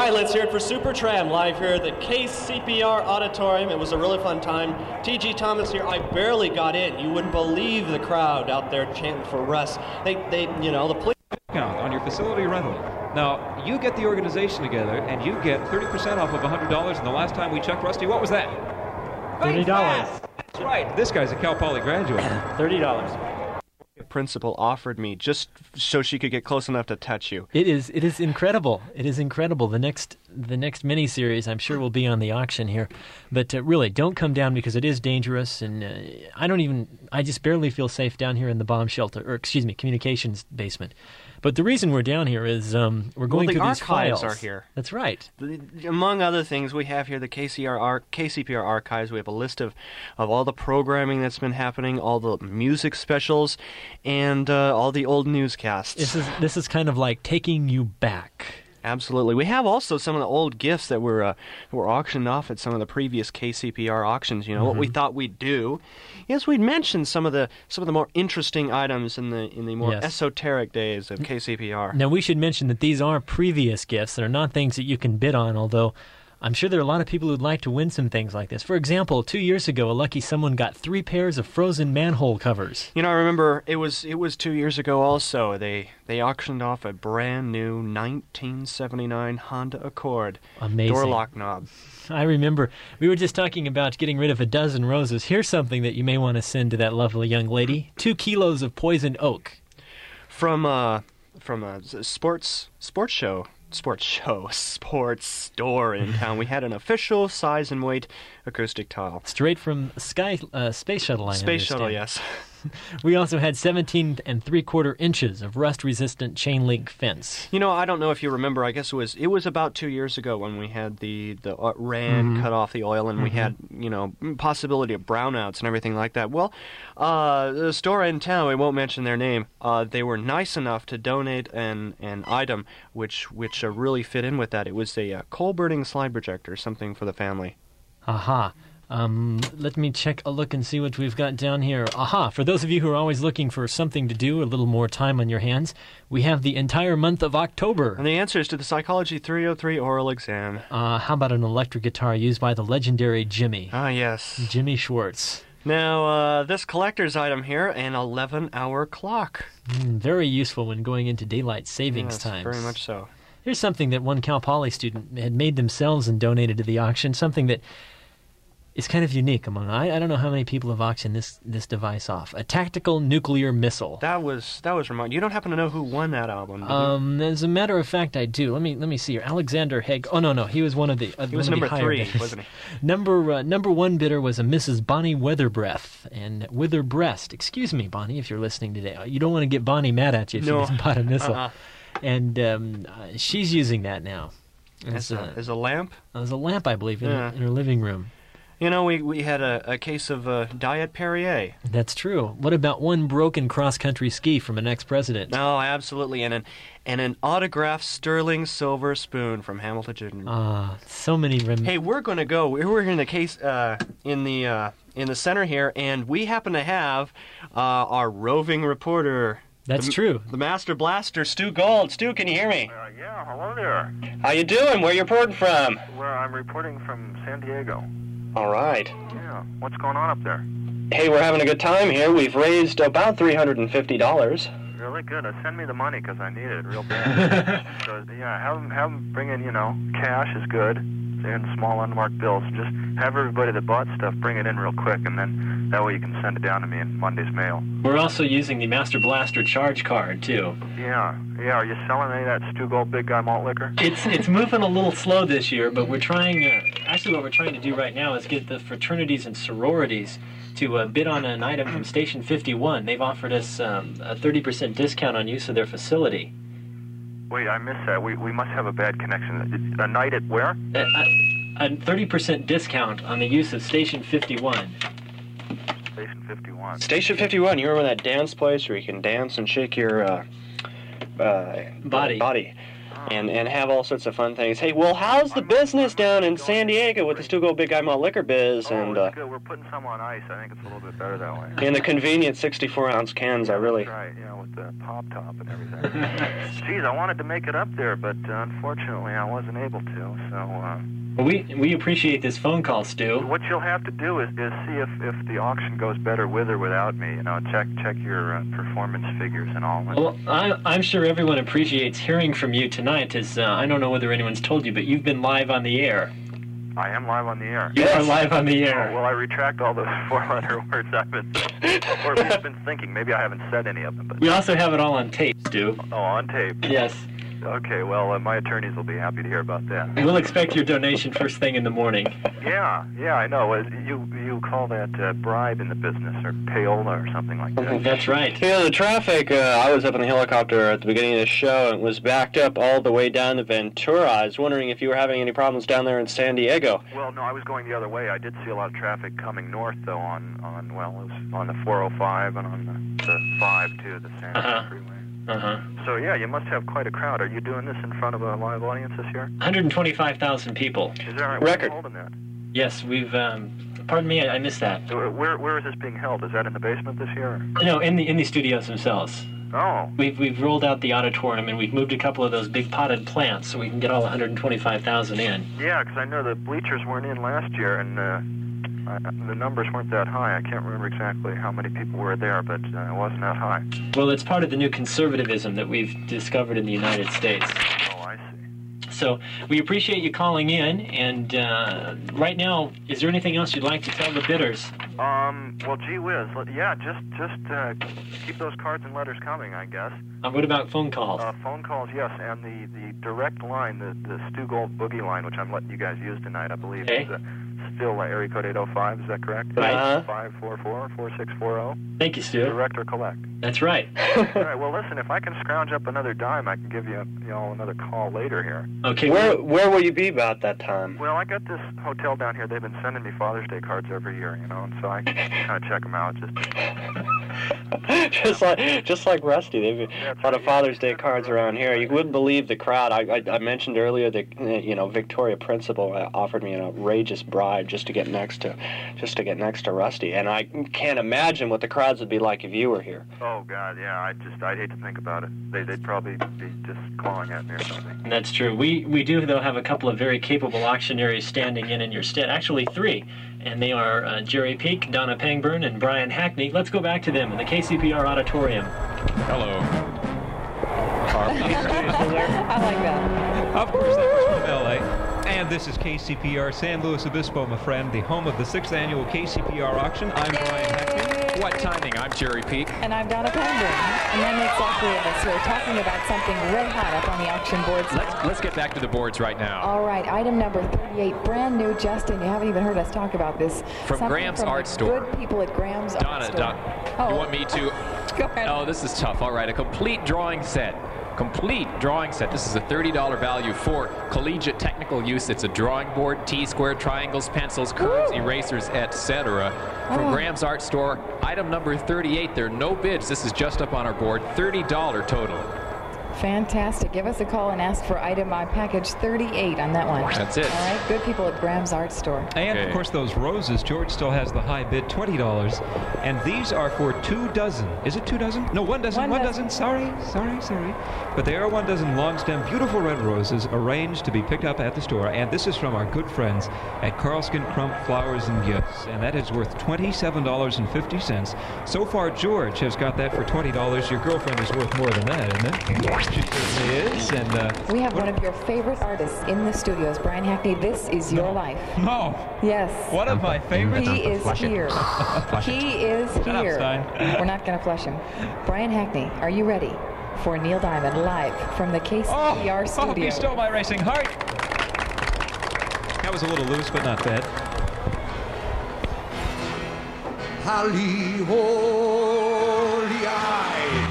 right, let's hear it for Supertram, live here at the KCPR Auditorium. It was a really fun time. T.G. Thomas here. I barely got in. You wouldn't believe the crowd out there chanting for Russ. The police... Count on your facility rental. Now, you get the organization together, and you get 30% off of $100, and the last time we checked, Rusty, what was that? $30. That's right. This guy's a Cal Poly graduate. $30. Principal offered me just so she could get close enough to touch you. It is incredible. It is incredible. The next mini-series, I'm sure, will be on the auction here. But really, don't come down because it is dangerous, and I just barely feel safe down here in the bomb shelter, communications basement. But the reason we're down here is we're going through these files. The archives are here. That's right. Among other things, we have here the KCPR archives. We have a list of all the programming that's been happening, all the music specials, and all the old newscasts. This is kind of like taking you back. Absolutely. We have also some of the old gifts that were auctioned off at some of the previous KCPR auctions. You know, what we thought we'd do is we'd mention some of the more interesting items in the more esoteric days of KCPR. Now, we should mention that these are previous gifts. They're not things that you can bid on, although I'm sure there are a lot of people who'd like to win some things like this. For example, 2 years ago, a lucky someone got 3 pairs of frozen manhole covers. You know, I remember it was 2 years ago also. They auctioned off a brand new 1979 Honda Accord. Amazing. Door lock knob. I remember we were just talking about getting rid of a dozen roses. Here's something that you may want to send to that lovely young lady. 2 kilos of poisoned oak. From a sports store in town. We had an official size and weight acoustic tile. Straight from Space Shuttle, I understand. Space Shuttle, yes. We also had 17 3/4 inches of rust-resistant chain link fence. You know, I don't know if you remember. I guess it was about 2 years ago when we had the RAND cut off the oil, and we had possibility of brownouts and everything like that. Well, the store in town, we won't mention their name. They were nice enough to donate an item which really fit in with that. It was a coal burning slide projector, something for the family. Aha. Let me check a look and see what we've got down here. Aha! For those of you who are always looking for something to do, a little more time on your hands, we have the entire month of October. And the answers to the Psychology 303 oral exam. How about an electric guitar used by the legendary Jimmy? Ah, yes. Jimmy Schwartz. Now, this collector's item here, an 11-hour clock. Very useful when going into daylight savings times. Very much so. Here's something that one Cal Poly student had made themselves and donated to the auction, something that is kind of unique among... I don't know how many people have auctioned this device off. A tactical nuclear missile. That was remarkable. You don't happen to know who won that album, do you? As a matter of fact, I do. Let me see here. Alexander Haig. Oh, no. He was one of the He was number 3, bidders. wasn't he? Number 1 bidder was a Mrs. Bonnie Witherbreath. And Witherbreast. Excuse me, Bonnie, if you're listening today. You don't want to get Bonnie mad at you if she doesn't buy a missile. And she's using that now. As a lamp? As a lamp, I believe, in her living room. You know, we had a case of Diet Perrier. That's true. What about one broken cross-country ski from an ex-president? No, absolutely. And an autographed sterling silver spoon from Hamilton Jr. So many... Hey, we're going to go. We're in the case in the center here, and we happen to have our roving reporter... That's true. The Master Blaster, Stu Gold. Stu, can you hear me? Yeah, hello there. How you doing? Where you reporting from? Well, I'm reporting from San Diego. All right. Yeah, what's going on up there? Hey, we're having a good time here. We've raised about $350. Really good. Send me the money because I need it real bad. So, yeah, have them bring in, cash is good, and small unmarked bills. Just have everybody that bought stuff bring it in real quick, and then that way you can send it down to me in Monday's mail. We're also using the Master Blaster charge card, too. Yeah. Are you selling any of that Stu Gold Big Guy malt liquor? It's moving a little slow this year, but we're trying... actually, what we're trying to do right now is get the fraternities and sororities to bid on an item from Station 51. They've offered us a 30% discount on use of their facility. Wait, I missed that. We must have a bad connection. A night at where? A 30% discount on the use of Station 51. Station 51. Station 51, you remember that dance place where you can dance and shake your body? Oh, and have all sorts of fun things. Hey, well, how's the business down in San Diego with the Stu Gold Big Guy Malt Liquor Biz? It's good. We're putting some on ice. I think it's a little bit better that way. In the convenient 64-ounce cans, I really... That's right, with the pop top and everything. Geez, I wanted to make it up there, but unfortunately I wasn't able to, so... Well, we appreciate this phone call, Stu. What you'll have to do is see if the auction goes better with or without me. Check your performance figures and all. Well, I'm sure everyone appreciates hearing from you tonight, as I don't know whether anyone's told you, but you've been live on the air. I am live on the air. You are live on the air. Oh, well, I retract all those 4-letter words I've been saying, or at least been thinking. Maybe I haven't said any of them. But... We also have it all on tape, Stu. Oh, on tape? Yes. Okay, well, my attorneys will be happy to hear about that. We'll expect your donation first thing in the morning. Yeah, I know. You call that bribe in the business, or payola, or something like that. That's right. The traffic, I was up in the helicopter at the beginning of the show, and it was backed up all the way down to Ventura. I was wondering if you were having any problems down there in San Diego. Well, no, I was going the other way. I did see a lot of traffic coming north, though, on it was on the 405 and on the 5, too, the San Diego freeway. So, yeah, you must have quite a crowd. Are you doing this in front of a live audience this year? 125,000 people. Is that right? Record. Holding that? Yes, we've... pardon me, I missed that. Where is this being held? Is that in the basement this year? No, in the studios themselves. Oh. We've rolled out the auditorium, and we've moved a couple of those big potted plants so we can get all 125,000 in. Yeah, because I know the bleachers weren't in last year, and the numbers weren't that high. I can't remember exactly how many people were there, but it wasn't that high. Well, it's part of the new conservatism that we've discovered in the United States. Oh, I see. So we appreciate you calling in, and right now, is there anything else you'd like to tell the bidders? Well, gee whiz, yeah, just keep those cards and letters coming, I guess. What about phone calls? Phone calls, yes, and the direct line, the Stu Gold Boogie line, which I'm letting you guys use tonight, I believe, is still area code 805, is that correct? Right. 544-4640. Thank you, Stu. Direct or collect. That's right. All right, well, listen, if I can scrounge up another dime, I can give you all another call later here. Okay. Where will you be about that time? Well, I got this hotel down here. They've been sending me Father's Day cards every year, and so I kind of check them out. just like Rusty, they've a lot of Father's Day cards around here. You wouldn't believe the crowd. I mentioned earlier that Victoria Principal offered me an outrageous bribe just to get next to Rusty, and I can't imagine what the crowds would be like if you were here. Oh God, yeah. I'd hate to think about it. They'd probably be just clawing at me or something. That's true. We do though have a couple of very capable auctioneers standing in your stead. Actually, 3. And they are Jerry Peak, Donna Pangburn, and Brian Hackney. Let's go back to them in the KCPR Auditorium. Hello. I like that. Of course, that was from L.A. And this is KCPR San Luis Obispo, my friend, the home of the 6th annual KCPR auction. I'm Brian Hackney. What timing? I'm Jerry Peak. And I'm Donna Pangburn. And that makes all 3 of us here talking about something red hot up on the auction boards. Let's get back to the boards right now. All right, item number 38, brand new, Justin. You haven't even heard us talk about this. From Graham's Art Store. Good people at Graham's Art Store. Donna, you want me to? Go ahead. Oh, this is tough. All right, a complete drawing set. This is a $30 value for collegiate technical use. It's a drawing board, T-square, triangles, pencils, curves, erasers, etc. From Graham's Art Store. Item number 38. There are no bids. This is just up on our board. $30 total. Fantastic. Give us a call and ask for item package 38 on that one. That's it. All right. Good people at Graham's Art Store. And, of course, those roses. George still has the high bid, $20. And these are for 2 dozen. Is it 2 dozen? No, 1 dozen. 1 dozen. Sorry. But they are 1 dozen long stem, beautiful red roses arranged to be picked up at the store. And this is from our good friends at Carlskin Crump Flowers and Gifts. And that is worth $27.50. So far, George has got that for $20. Your girlfriend is worth more than that, isn't it? She certainly is. And we have one of your favorite artists in the studios, Brian Hackney. This is your life. No. Yes. One of my favorites. He is here. He is here. We're not going to flush him. Brian Hackney, are you ready for Neil Diamond live from the KCPR studio? Oh, he stole my racing heart. That was a little loose, but not bad. Holly, holy eyes.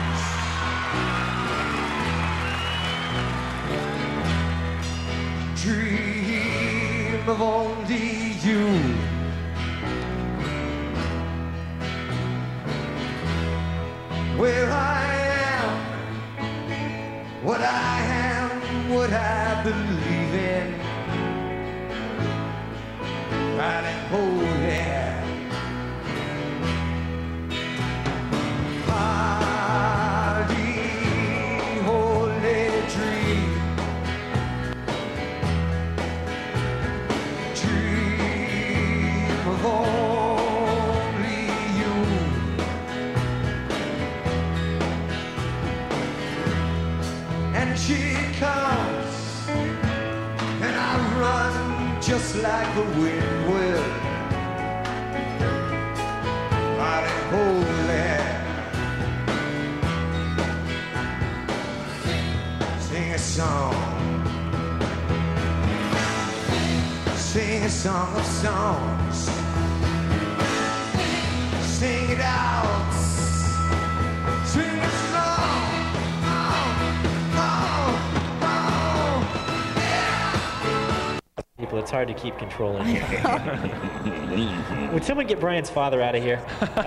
Dream of only you. Where I am, what I am, what she comes, and I run just like the wind will. Mighty holy, sing a song, sing a song of songs, sing it out, sing it strong. People, it's hard to keep control in here. Would someone get Brian's father out of here?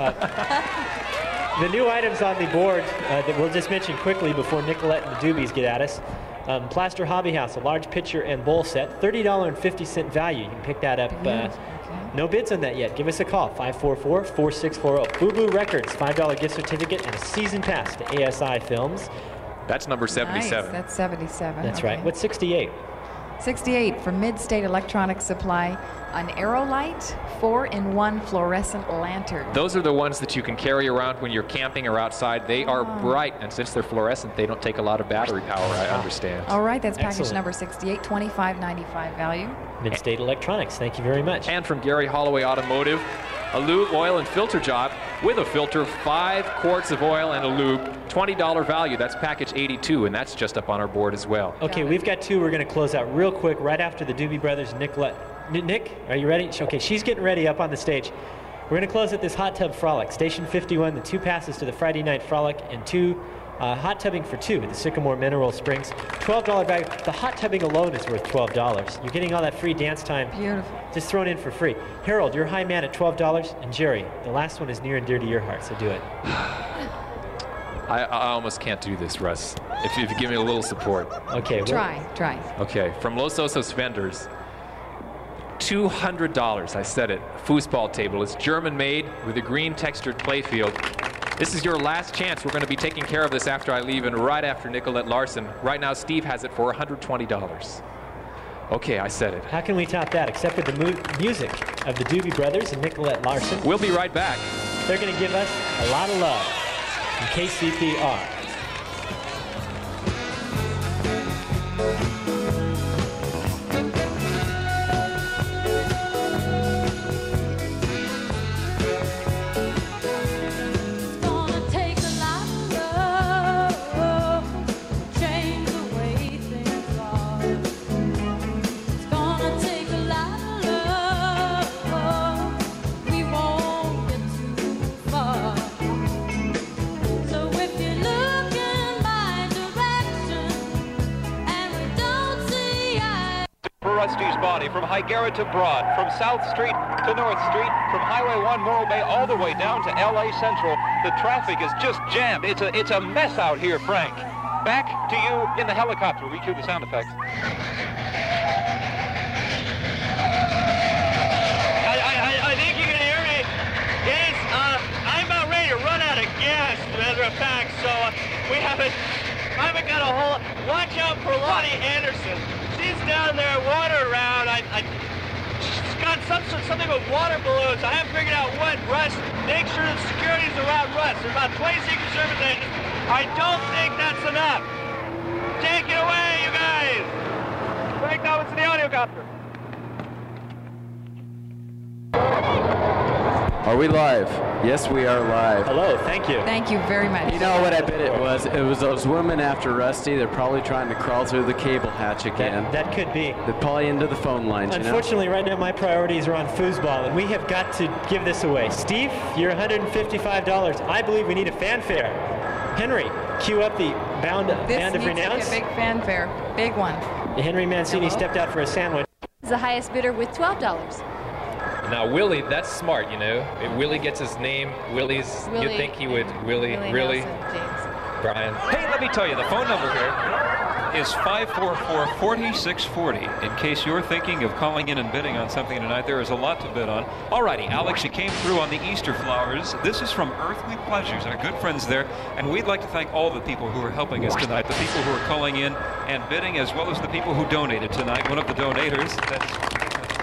The new items on the board that we'll just mention quickly before Nicolette and the Doobies get at us. Plaster Hobby House, a large pitcher and bowl set, $30.50 value. You can pick that up. No bids on that yet. Give us a call, 544-4640. Boo Boo Records, $5 gift certificate and a season pass to ASI Films. That's number 77. Nice. That's 77. That's okay. right. What's 68? 68 from Mid-State Electronics Supply, an Aerolite 4-in-1 fluorescent lantern. Those are the ones that you can carry around when you're camping or outside. They are bright, and since they're fluorescent, they don't take a lot of battery power, I understand. All right, that's package Excellent. number 68, $25.95 value. Mid-State Electronics, thank you very much. And from Gary Holloway Automotive, a lube, oil, and filter job with a filter, 5 quarts of oil and a lube, $20 value. That's package 82, and that's just up on our board as well. Okay, we've got two. We're going to close out real quick right after the Doobie Brothers. Nicolette. Nick, are you ready? Okay, she's getting ready up on the stage. We're going to close at this hot tub frolic. Station 51, the 2 passes to the Friday night frolic, and 2 hot tubbing for 2 at the Sycamore Mineral Springs. $12 value. The hot tubbing alone is worth $12. You're getting all that free dance time. Beautiful. Just thrown in for free. Harold, you're high man at $12, and Jerry, the last one is near and dear to your heart, so do it. I almost can't do this, Russ, if you give me a little support. Okay. Try. Okay, from Los Osos Vendors, $200, I said it, foosball table. It's German made with a green textured playfield. This is your last chance. We're going to be taking care of this after I leave and right after Nicolette Larson. Right now, Steve has it for $120. Okay, I said it. How can we top that except with the music of the Doobie Brothers and Nicolette Larson? We'll be right back. They're going to give us a lot of love from KCPR. Rusty's body from High Garrett to Broad, from South Street to North Street, from Highway 1 Morro Bay all the way down to LA Central. The traffic is just jammed. It's a mess out here, Frank. Back to you in the helicopter. We cue the sound effects. I think you can hear me. Yes, I'm about ready to run out of gas, as a matter of fact, so I haven't got a whole... Watch out for Lonnie Anderson. She's down there wandering around. She's got something with water balloons. I haven't figured out what. Russ, make sure the security's around Russ. There's about 20 Secret Service agents. I don't think that's enough. Take it away, you guys. Frank, now it's the audio copter. Are we live? Yes, we are live. Hello, thank you. Thank you very much. You know what I bet it was? It was those women after Rusty. They're probably trying to crawl through the cable hatch again. That could be. They're probably into the phone lines, Unfortunately, right now my priorities are on foosball, and we have got to give this away. Steve, you're $155. I believe we need a fanfare. Henry, cue up the Band of Renounce. This needs to be a big fanfare. Big one. Henry Mancini stepped out for a sandwich. The highest bidder with $12. Now, Willie, that's smart, you know. If Willie gets his name, you'd think he would, Willie really? Brian. Hey, let me tell you, the phone number here is 544-4640. In case you're thinking of calling in and bidding on something tonight, there is a lot to bid on. Alrighty, Alex, you came through on the Easter flowers. This is from Earthly Pleasures, our good friends there. And we'd like to thank all the people who are helping us tonight, the people who are calling in and bidding, as well as the people who donated tonight. One of the donators, that's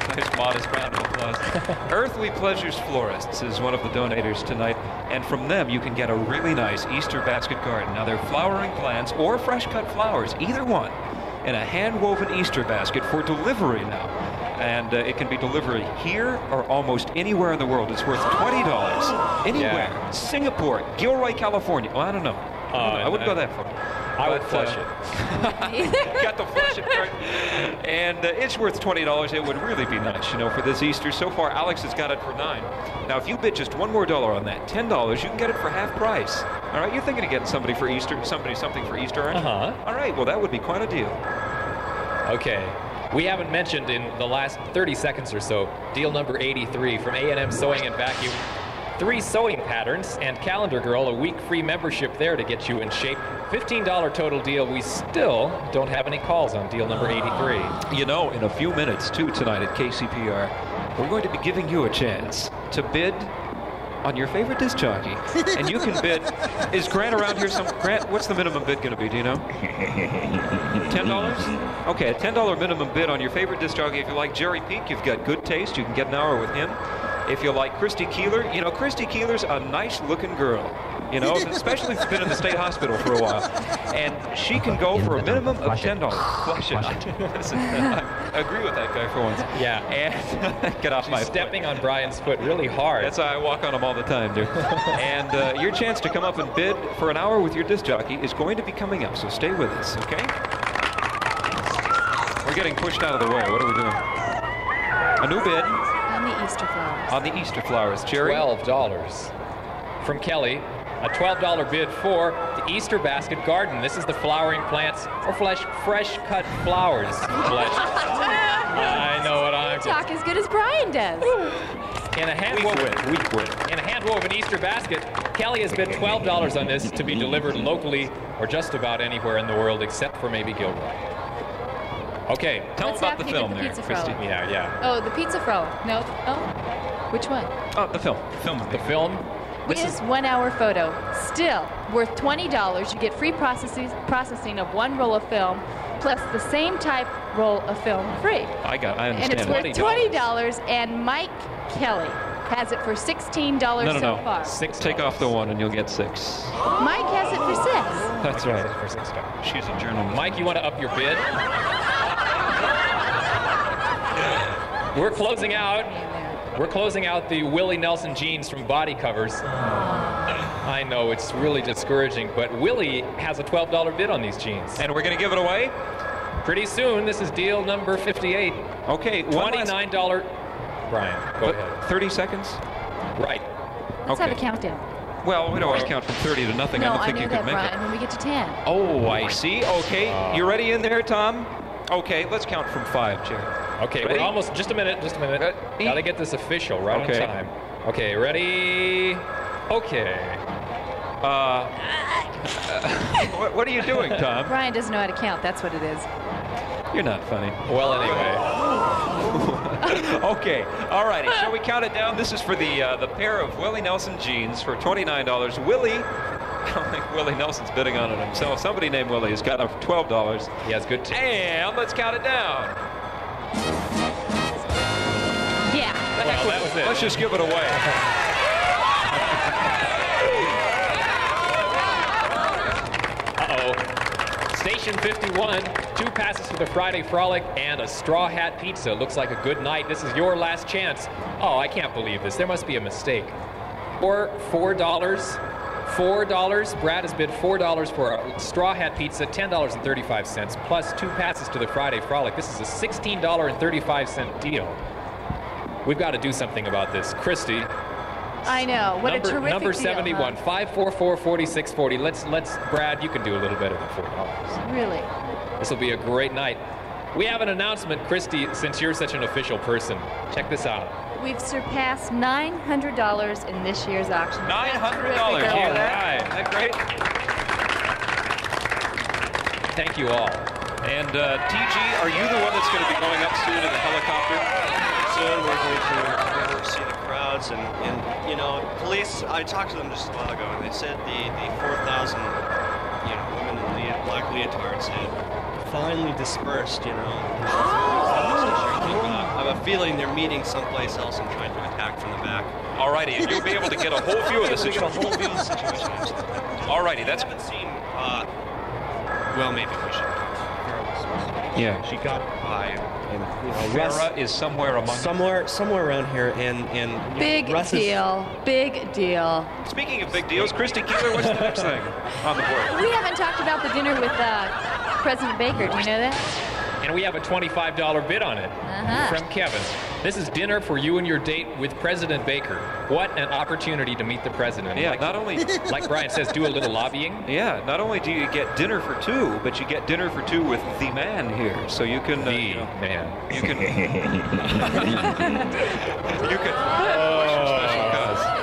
Nice modest round of applause. Earthly Pleasures Florists is one of the donators tonight, and from them you can get a really nice Easter basket garden. Now they're flowering plants or fresh cut flowers, either one, in a hand-woven Easter basket for delivery now. And it can be delivered here or almost anywhere in the world. It's worth $20 anywhere. Yeah. Singapore, Gilroy, California. Well, I don't know. I wouldn't go that far. I would flush it. Got the flush it card. And it's worth $20. It would really be nice, for this Easter. So far, Alex has got it for $9. Now, if you bid just one more dollar on that, $10, you can get it for half price. All right, you're thinking of getting something for Easter, something for Easter, aren't you? All right, well, that would be quite a deal. Okay. We haven't mentioned in the last 30 seconds or so, deal number 83 from A&M Sewing and Vacuum. 3 sewing patterns and Calendar Girl, a week free membership there to get you in shape. $15 total deal. We still don't have any calls on deal number 83. In a few minutes, too, tonight at KCPR, we're going to be giving you a chance to bid on your favorite disc jockey. And you can bid. Is Grant around here? Grant, what's the minimum bid going to be? Do you know? $10? Okay, a $10 minimum bid on your favorite disc jockey. If you like Jerry Peak, you've got good taste. You can get an hour with him. If you like Christy Keeler, Christy Keeler's a nice-looking girl. Especially if you've been in the state hospital for a while. And she can go for a minimum of $10. Flush it. Listen, I agree with that guy for once. Yeah. And get off my stepping on Brian's foot really hard. That's how I walk on him all the time, dude. And your chance to come up and bid for an hour with your disc jockey is going to be coming up, so stay with us, okay? We're getting pushed out of the way. What are we doing? A new bid. On the Easter flowers. On the Easter flowers. Jerry? $12. From Kelly, a $12 bid for the Easter basket garden. This is the flowering plants or fresh cut flowers. I know what I'm doing. Talk as good as Brian does. In a hand-woven Easter basket, Kelly has bid $12 on this to be delivered locally or just about anywhere in the world except for maybe Gilroy. Okay, tell them about the film there, Christy. Yeah. Oh, the pizza thrower. No. Oh, which one? Oh, the film. The film. This is 1 hour photo. Still worth $20. You get free processing of 1 roll of film, plus the same type roll of film free. I understand. And it's worth $20. And Mike Kelly has it for $16 so far. Take off the 1 and you'll get 6. Mike has it for 6. That's right. For $6. She's a journalist. Mike, you want to up your bid? We're closing out the Willie Nelson jeans from Body Covers. I know, it's really discouraging, but Willie has a $12 bid on these jeans. And we're going to give it away? Pretty soon. This is deal number 58. Okay. $29. Brian, go ahead. 30 seconds? Right. Let's have a countdown. Well, we don't always count from 30 to nothing. No, I don't think you could make Brian, it. When we get to 10. Oh, I see. Okay. You ready in there, Tom? Okay, let's count from 5, Jerry. Okay, we're almost. Just a minute. Gotta get this official right on time. Okay, ready? Okay. What are you doing, Tom? Brian doesn't know how to count. That's what it is. You're not funny. Well, anyway. Okay. All righty. Shall we count it down? This is for the pair of Willie Nelson jeans for $29. Willie. I don't think Willie Nelson's bidding on it himself. Somebody named Willie has got it for $12. He has good taste. And let's count it down. Yeah. Well, that was it. Let's just give it away. Uh-oh. Station 51, 2 passes for the Friday Frolic and a straw hat pizza. Looks like a good night. This is your last chance. Oh, I can't believe this. There must be a mistake. Or $4. Brad has bid $4 for a straw hat pizza, $10.35, plus 2 passes to the Friday Frolic. This is a $16.35 deal. We've got to do something about this. Christy. I know. What a terrific Number 71, deal, 544-4640. Let's, Brad, you can do a little better than $4. Really? This will be a great night. We have an announcement, Christy, since you're such an official person. Check this out. We've surpassed $900 in this year's auction. $900. All right. Isn't that great? Thank you all. And TG, are you the one that's going to be going up soon in the helicopter? Soon we're going to see the crowds and police. I talked to them just a while ago, and they said the 4,000 women in black leotards had finally dispersed. I have a feeling they're meeting someplace else and trying to attack from the back. Alrighty, and you'll be able to get a whole view of the situation. Alrighty, that's... Well, maybe we should. Yeah. She got by. And, Farah is somewhere among... Somewhere around here, and big deal. Big deal. Speaking of big deals, Christy Keeler, what's the next thing on the board? We haven't talked about the dinner with President Baker. Do you know that? And we have a $25 bid on it from Kevin. This is dinner for you and your date with President Baker. What an opportunity to meet the president. Yeah, not only... Like Brian says, do a little lobbying. Yeah, not only do you get dinner for two, but you get dinner for two with the man here. So you can... man. You can... you can... special cause.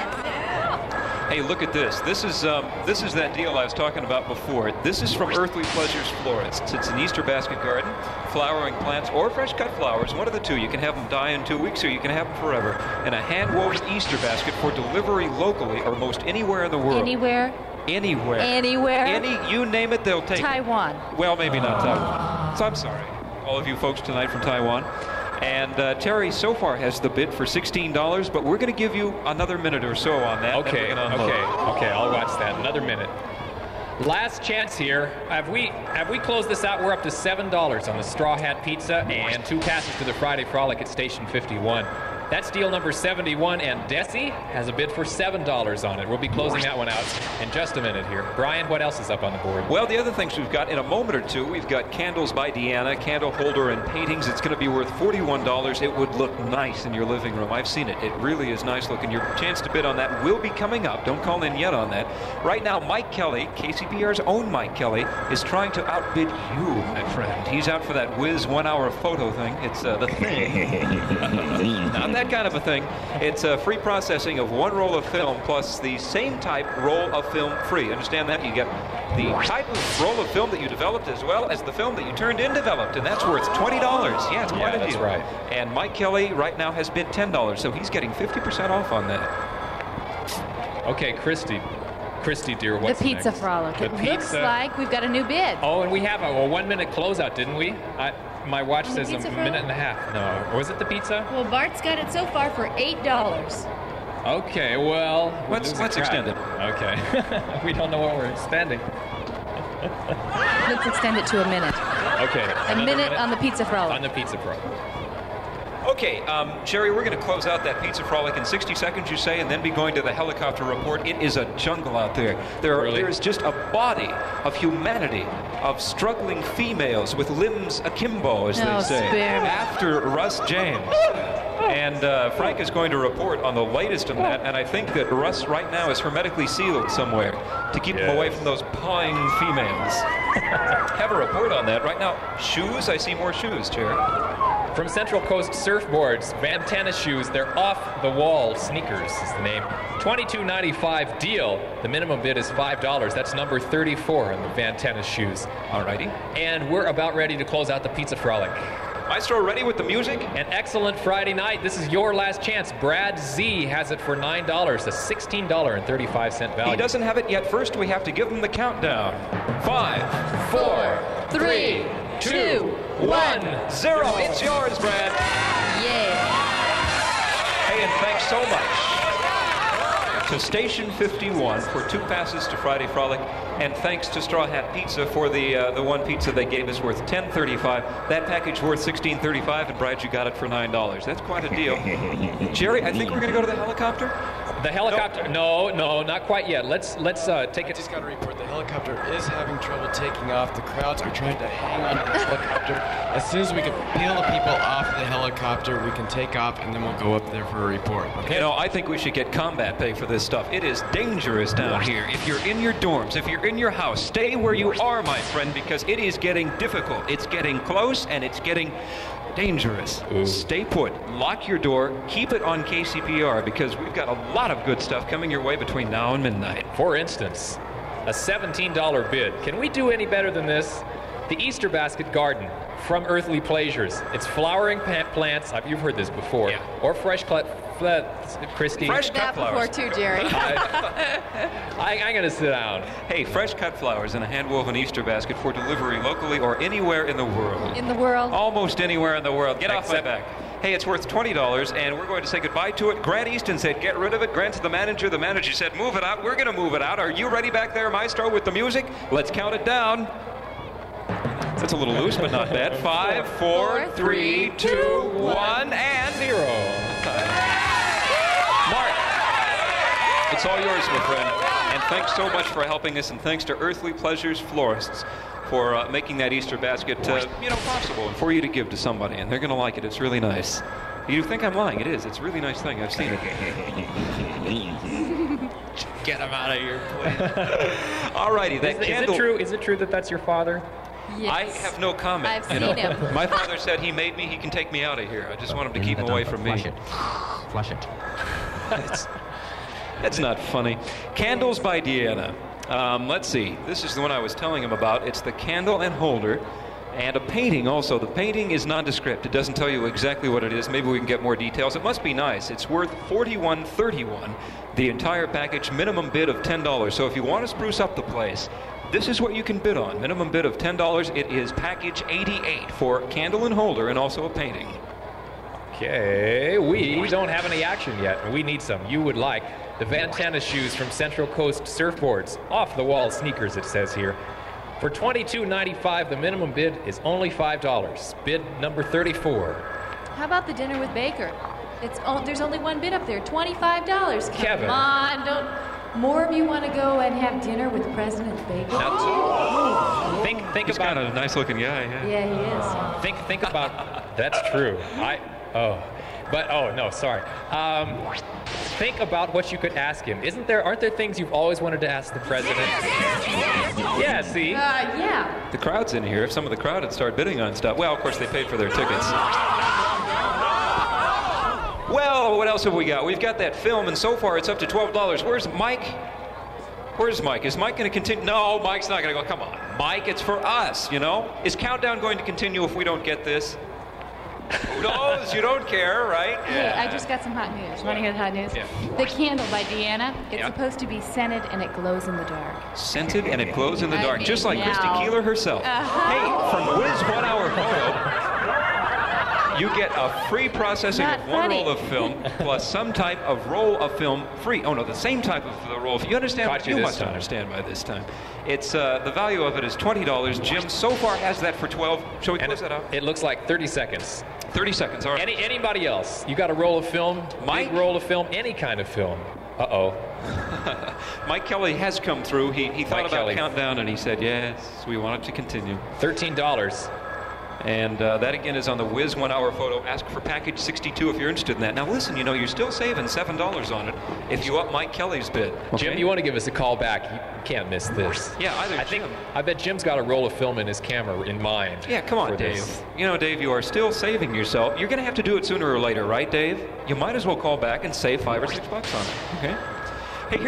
Hey, look at this. This is that deal I was talking about before. This is from Earthly Pleasures Florists. It's an Easter basket garden, flowering plants, or fresh cut flowers. One of the two. You can have them die in 2 weeks, or you can have them forever. And a hand-woven Easter basket for delivery locally or most anywhere in the world. Anywhere? Anywhere. Anywhere? You name it, they'll take Taiwan. it. Well, maybe not Taiwan. So I'm sorry, all of you folks tonight from Taiwan. And Terry so far has the bid for $16, but we're going to give you another minute or so on that. Okay, I'll watch that. Another minute. Last chance here. Have we closed this out? We're up to $7 on the Straw Hat Pizza and 2 passes to the Friday Frolic at Station 51. That's deal number 71, and Desi has a bid for $7 on it. We'll be closing that one out in just a minute here. Brian, what else is up on the board? Well, the other things we've got in a moment or two, we've got Candles by Deanna, candle holder and paintings. It's going to be worth $41. It would look nice in your living room. I've seen it. It really is nice looking. Your chance to bid on that will be coming up. Don't call in yet on that. Right now, Mike Kelly, KCPR's own Mike Kelly, is trying to outbid you, my friend. He's out for that whiz 1 hour photo thing. It's the thing. Not that kind of a thing. It's free processing of 1 roll of film plus the same type roll of film free. Understand that? You get the type of roll of film that you developed as well as the film that you turned in developed, and that's worth $20. Yeah, it's quite a deal. That's right. And Mike Kelly right now has bid $10, so he's getting 50% off on that. Okay, Christy, dear, what's the Pizza next? Frolic. It pizza. Looks like we've got a new bid. Oh, and we have a 1 minute closeout, didn't we? My watch says a minute and a half. No, or was it the pizza? Well, Bart's got it so far for $8. Okay, well, let's extend it. Okay, we don't know what we're spending. Let's extend it to a minute. Okay, a minute on the Pizza Frolic. On the Pizza Frolic. Okay, Sherry, we're going to close out that Pizza Frolic in 60 seconds, you say, and then be going to the helicopter report. It is a jungle out there. There's just a body of humanity, of struggling females with limbs akimbo, as they say, after Russ James. And Frank is going to report on the latest on that, and I think that Russ right now is hermetically sealed somewhere to keep him away from those pawing females. Have a report on that. Right now, shoes, I see more shoes, Jerry. From Central Coast Surfboards, Van Tennis shoes, they're off-the-wall sneakers is the name. $22.95 deal. The minimum bid is $5. That's number 34 on the Van Tennis shoes. Alrighty. And we're about ready to close out the Pizza Frolic. Maestro, ready with the music? An excellent Friday night. This is your last chance. Brad Z has it for $9, a $16.35 value. He doesn't have it yet. First, we have to give him the countdown. 5, 4, 3, 2, 1, 0. It's yours, Brad. Yeah. Hey, and thanks so much to Station 51 for 2 passes to Friday Frolic, and thanks to Straw Hat Pizza for the one pizza they gave us worth $10.35. That package worth $16.35, and Brad, you got it for $9. That's quite a deal. Jerry, I think we're going to go to the helicopter. The helicopter? No, not quite yet. Let's take it. I just got a report. The helicopter is having trouble taking off. The crowds are trying to hang on to the helicopter. As soon as we can peel the people off the helicopter, we can take off, and then we'll go up there for a report. Okay? You know, I think we should get combat pay for this stuff. It is dangerous down here. If you're in your dorms, if you're in your house, stay where you are, my friend, because it is getting difficult. It's getting close, and it's getting dangerous. Ooh. Stay put. Lock your door. Keep it on KCPR, because we've got a lot of good stuff coming your way between now and midnight. For instance, a $17 bid. Can we do any better than this? The Easter Basket Garden from Earthly Pleasures. It's flowering plants, you've heard this before, or fresh cut Christy. Fresh That cut flowers. before too, Jerry. I'm going to sit down. Hey, fresh cut flowers in a hand-woven Easter basket for delivery locally or anywhere in the world. In the world. Almost anywhere in the world. Get off my Except- back. Hey, it's worth $20, and we're going to say goodbye to it. Grant Easton said, get rid of it. Grant's the manager. The manager said, move it out. We're going to move it out. Are you ready back there, Maestro, with the music? Let's count it down. That's a little loose, but not bad. 5, 4, 3, 2, 1, and 0. Mark, it's all yours, my friend. And thanks so much for helping us, and thanks to Earthly Pleasures Florists for making that Easter basket, possible, and for you to give to somebody, and they're going to like it. It's really nice. You think I'm lying? It is. It's a really nice thing. I've seen it. Get him out of here, please. All righty, that candle. Is it true that that's your father? Yes. I have no comment. I've seen him. My father said he made me. He can take me out of here. I just want him to keep him away from me. Flush it. That's not funny. Candles by Deanna. Let's see. This is the one I was telling him about. It's the candle and holder. And a painting also. The painting is nondescript. It doesn't tell you exactly what it is. Maybe we can get more details. It must be nice. It's worth $41.31. The entire package, minimum bid of $10. So if you want to spruce up the place, this is what you can bid on. Minimum bid of $10. It is package 88 for candle and holder and also a painting. Okay, we don't have any action yet, and we need some. You would like the Van Tennis shoes from Central Coast Surfboards. Off-the-wall sneakers, it says here. For $22.95, the minimum bid is only $5. Bid number 34. How about the dinner with Baker? There's only one bid up there, $25. Kevin. Come on, don't. More of you want to go and have dinner with President Baker? Think He's about kind of a nice-looking guy. Yeah, he is. Think about. That's true. Sorry. Think about what you could ask him. Aren't there things you've always wanted to ask the president? Yeah, see? Yeah. The crowd's in here. If some of the crowd had started bidding on stuff, well, of course, they paid for their tickets. Well, what else have we got? We've got that film, and so far it's up to $12. Where's Mike? Where's Mike? Is Mike going to continue? No, Mike's not going to go. Come on, Mike, it's for us, you know? Is Countdown going to continue if we don't get this? Who knows? You don't care, right? Hey, I just got some hot news. Want to hear the hot news? Yeah. The candle by Deanna. It's Yeah. supposed to be scented and it glows in the dark. Scented and it glows in the dark, just like Christy now. Keeler herself. Hey, from Wiz 1 Hour Photo, you get a free processing Not of one funny. roll of film plus some type of roll of film free. Oh no, the same type of roll. You understand what you must understand by this time. It's the value of it is $20. Jim so far has that for $12. Shall we close that out? It looks like 30 seconds. 30 seconds. All right. Anybody else? You got a roll of film? Mike? Big roll of film? Any kind of film? Uh-oh. Mike Kelly has come through. He thought about Kelly. Countdown and he said, yes, we want it to continue. $13. And that again is on the Wiz 1 Hour Photo. Ask for package 62 if you're interested in that. Now listen, you're still saving $7 on it if you up Mike Kelly's bid. Okay? Jim, you want to give us a call back? You can't miss this. Yeah, I bet Jim's got a roll of film in his camera in mind. Yeah, come on, for Dave. this. Dave, you are still saving yourself. You're going to have to do it sooner or later, right, Dave? You might as well call back and save $5 or $6 on it. Okay. Hey,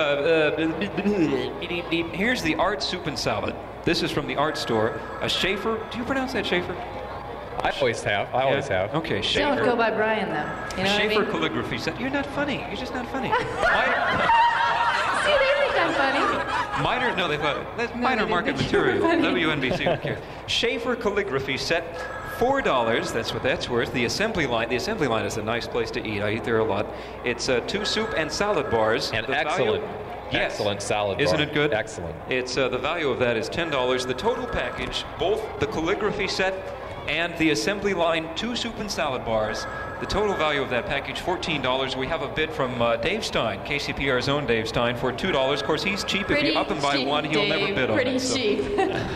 here's the Art Soup and Salad. This is from the Art Store. A Schaefer. Do you pronounce that Schaefer? I always have. Okay, Schaefer. Don't go by Brian, though. You know Schaefer what I mean? calligraphy set. You're not funny. You're just not funny. See, they think I'm funny. Minor market think you were material. funny. WNBC. Who cares? Schaefer calligraphy set. $4. That's what that's worth. The assembly line. The assembly line is a nice place to eat. I eat there a lot. It's 2 soup and salad bars. And The excellent. value- Yes. Excellent salad bar. Isn't it good? Excellent. It's the value of that is $10. The total package, both the calligraphy set and the assembly line 2 soup and salad bars, the total value of that package $14. We have a bid from Dave Stein, KCPR's own Dave Stein, for $2. Of course, he's cheap. If you up and buy cheap, one, he'll never Dave, bid on pretty it. so- cheap.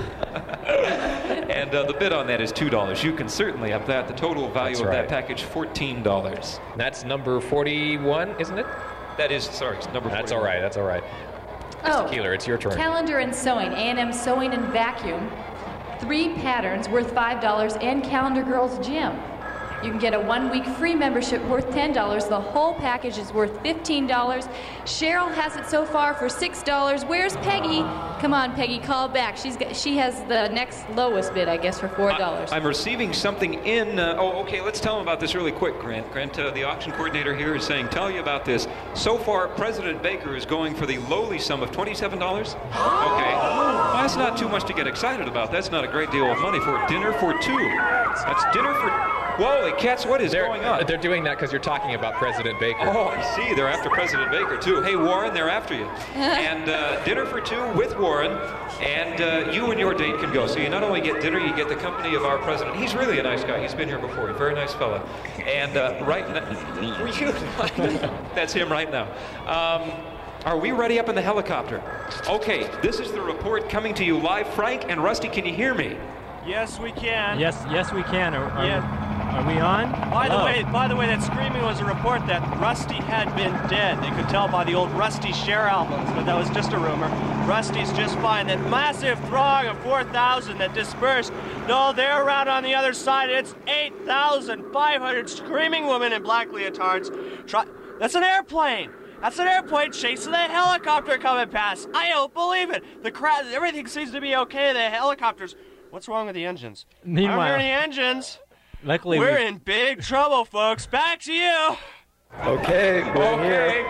And the bid on that is $2. You can certainly up that. The total value That's of that right. package $14. That's number 41, isn't it? That is, sorry, it's number 41. That's all right. That's all right. Oh, Mr. Keeler, it's your turn. calendar and sewing, A&M Sewing and Vacuum. 3 patterns worth $5 and Calendar Girls Gym. You can get a 1-week free membership worth $10. The whole package is worth $15. Cheryl has it so far for $6. Where's Peggy? Come on, Peggy, call back. She has the next lowest bid, I guess, for $4. I'm receiving something in. Okay, let's tell them about this really quick, Grant. Grant, the auction coordinator here is saying, tell you about this. So far, President Baker is going for the lowly sum of $27. Okay. Well, that's not too much to get excited about. That's not a great deal of money for dinner for two. That's dinner for... Holy cats, what is going on? They're doing that because you're talking about President Baker. Oh, I see. They're after President Baker, too. Hey, Warren, they're after you. And dinner for two with Warren, and you and your date can go. So you not only get dinner, you get the company of our president. He's really a nice guy. He's been here before. He's a very nice fella. And right now... That's him right now. Are we ready up in the helicopter? Okay, this is the report coming to you live. Frank and Rusty, can you hear me? Yes, we can. Yes, we can. Are we on? By the way, that screaming was a report that Rusty had been dead. They could tell by the old Rusty Cher albums, but that was just a rumor. Rusty's just fine. That massive throng of 4,000 that dispersed, no, they're around on the other side. It's 8,500 screaming women in black leotards. That's an airplane. That's an airplane chasing a helicopter coming past. I don't believe it. The crowd, everything seems to be okay. The helicopters. What's wrong with the engines? Meanwhile, I don't hear any engines. Luckily, we're in big trouble, folks. Back to you. Okay, we're here.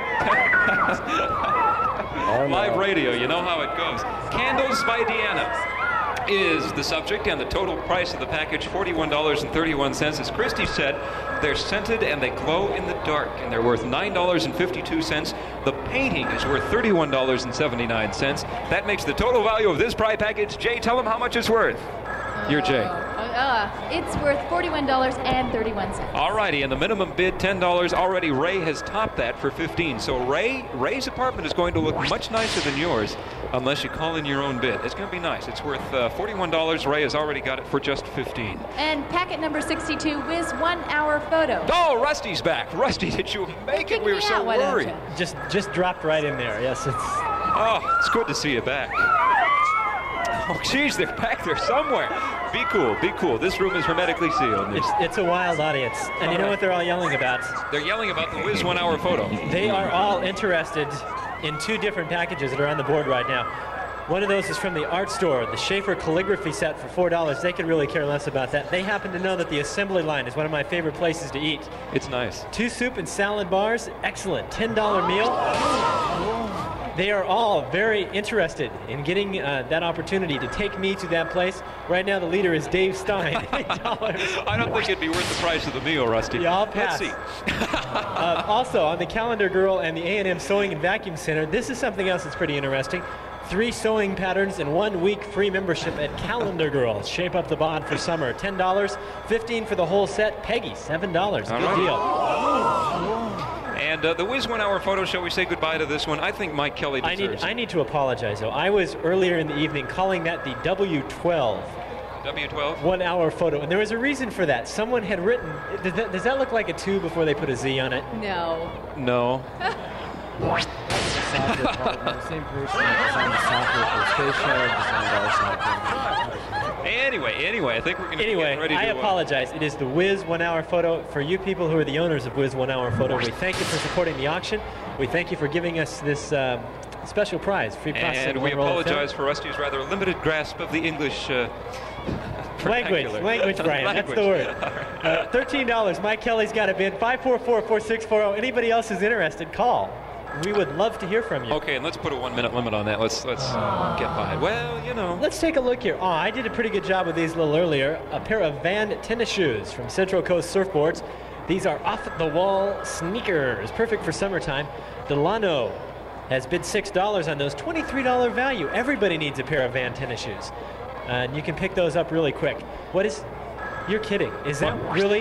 Live radio, you know how it goes. Candles by Deanna is the subject, and the total price of the package, $41.31. As Christy said, they're scented and they glow in the dark, and they're worth $9.52. The painting is worth $31.79. That makes the total value of this prize package. Jay, tell them how much it's worth. You're Jay. It's worth $41.31. All righty, and the minimum bid, $10. Already Ray has topped that for $15. So Ray's apartment is going to look much nicer than yours unless you call in your own bid. It's going to be nice. It's worth $41. Ray has already got it for just $15. And packet number 62, Wiz 1 hour photo. Oh, Rusty's back. Rusty, did you make it? We were so worried. Just dropped right in there. Yes, it's good to see you back. Oh, geez, they're back there somewhere. Be cool, be cool. This room is hermetically sealed. It's a wild audience. And you know what they're all yelling about? They're yelling about the Wiz 1 hour photo. They are all interested in two different packages that are on the board right now. One of those is from the art store, the Schaefer calligraphy set for $4. They could really care less about that. They happen to know that the assembly line is one of my favorite places to eat. It's nice. 2 soup and salad bars, excellent. $10 meal. They are all very interested in getting that opportunity to take me to that place. Right now, the leader is Dave Stein, $8. I don't think it'd be worth the price of the meal, Rusty. Yeah, I'll pass. Let's see. Also, on the Calendar Girl and the A&M Sewing and Vacuum Center, this is something else that's pretty interesting. 3 sewing patterns and 1 week free membership at Calendar Girl. Shape up the bod for summer. $10, $15 for the whole set. Peggy, $7. Good deal. And the Wiz 1 hour photo, shall we say goodbye to this one? I think Mike Kelly deserves I need to apologize, though. I was earlier in the evening calling that the W12. W12? 1 hour photo. And there was a reason for that. Someone had written... Does that look like a 2 before they put a Z on it? No. No. Software partner, same person that designed the software for Spatial, designed our software. Anyway, I think we're going to get ready to... I apologize. It is the Wiz 1 hour photo. For you people who are the owners of Wiz 1 hour photo, we thank you for supporting the auction. We thank you for giving us this special prize, free processing. And we apologize for Rusty's rather limited grasp of the English Language, Brian. That's the word. $13. Mike Kelly's got a bid. 544-4640. Anybody else is interested, call. We would love to hear from you. Okay, and let's put a 1 minute limit on that. Let's get by. Well, you know. Let's take a look here. I did a pretty good job with these a little earlier. A pair of Van tennis shoes from Central Coast Surfboards. These are off-the-wall sneakers, perfect for summertime. Delano has bid $6 on those, $23 value. Everybody needs a pair of Van tennis shoes. And you can pick those up really quick. You're kidding. Is that really,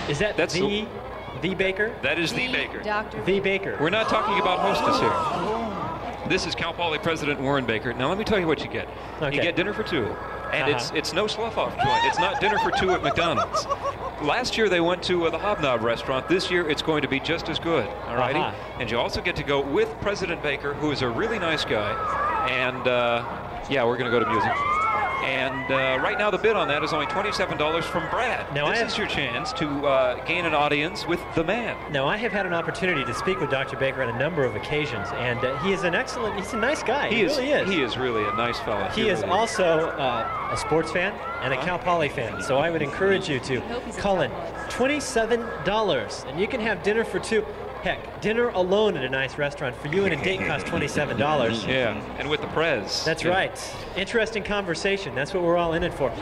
the Baker? That is the Baker. Dr. The Baker. We're not talking about Hostess here. This is Cal Poly President Warren Baker. Now let me tell you what you get. Okay. You get dinner for 2. And it's no slough-off joint. It's not dinner for 2 at McDonald's. Last year they went to the Hobnob restaurant. This year it's going to be just as good. All righty? And you also get to go with President Baker, who is a really nice guy. And, yeah, we're going to go to music. And right now the bid on that is only $27 from Brad. Now this is your chance to gain an audience with the man. Now, I have had an opportunity to speak with Dr. Baker on a number of occasions, and he is he's a nice guy. He really is. He is really a nice fella. He is also a sports fan and a Cal Poly fan, so I would encourage you to call in. $27, and you can have dinner for two. Heck, dinner alone at a nice restaurant for you and a date costs $27. Yeah, and with the Prez. That's right. Interesting conversation. That's what we're all in it for.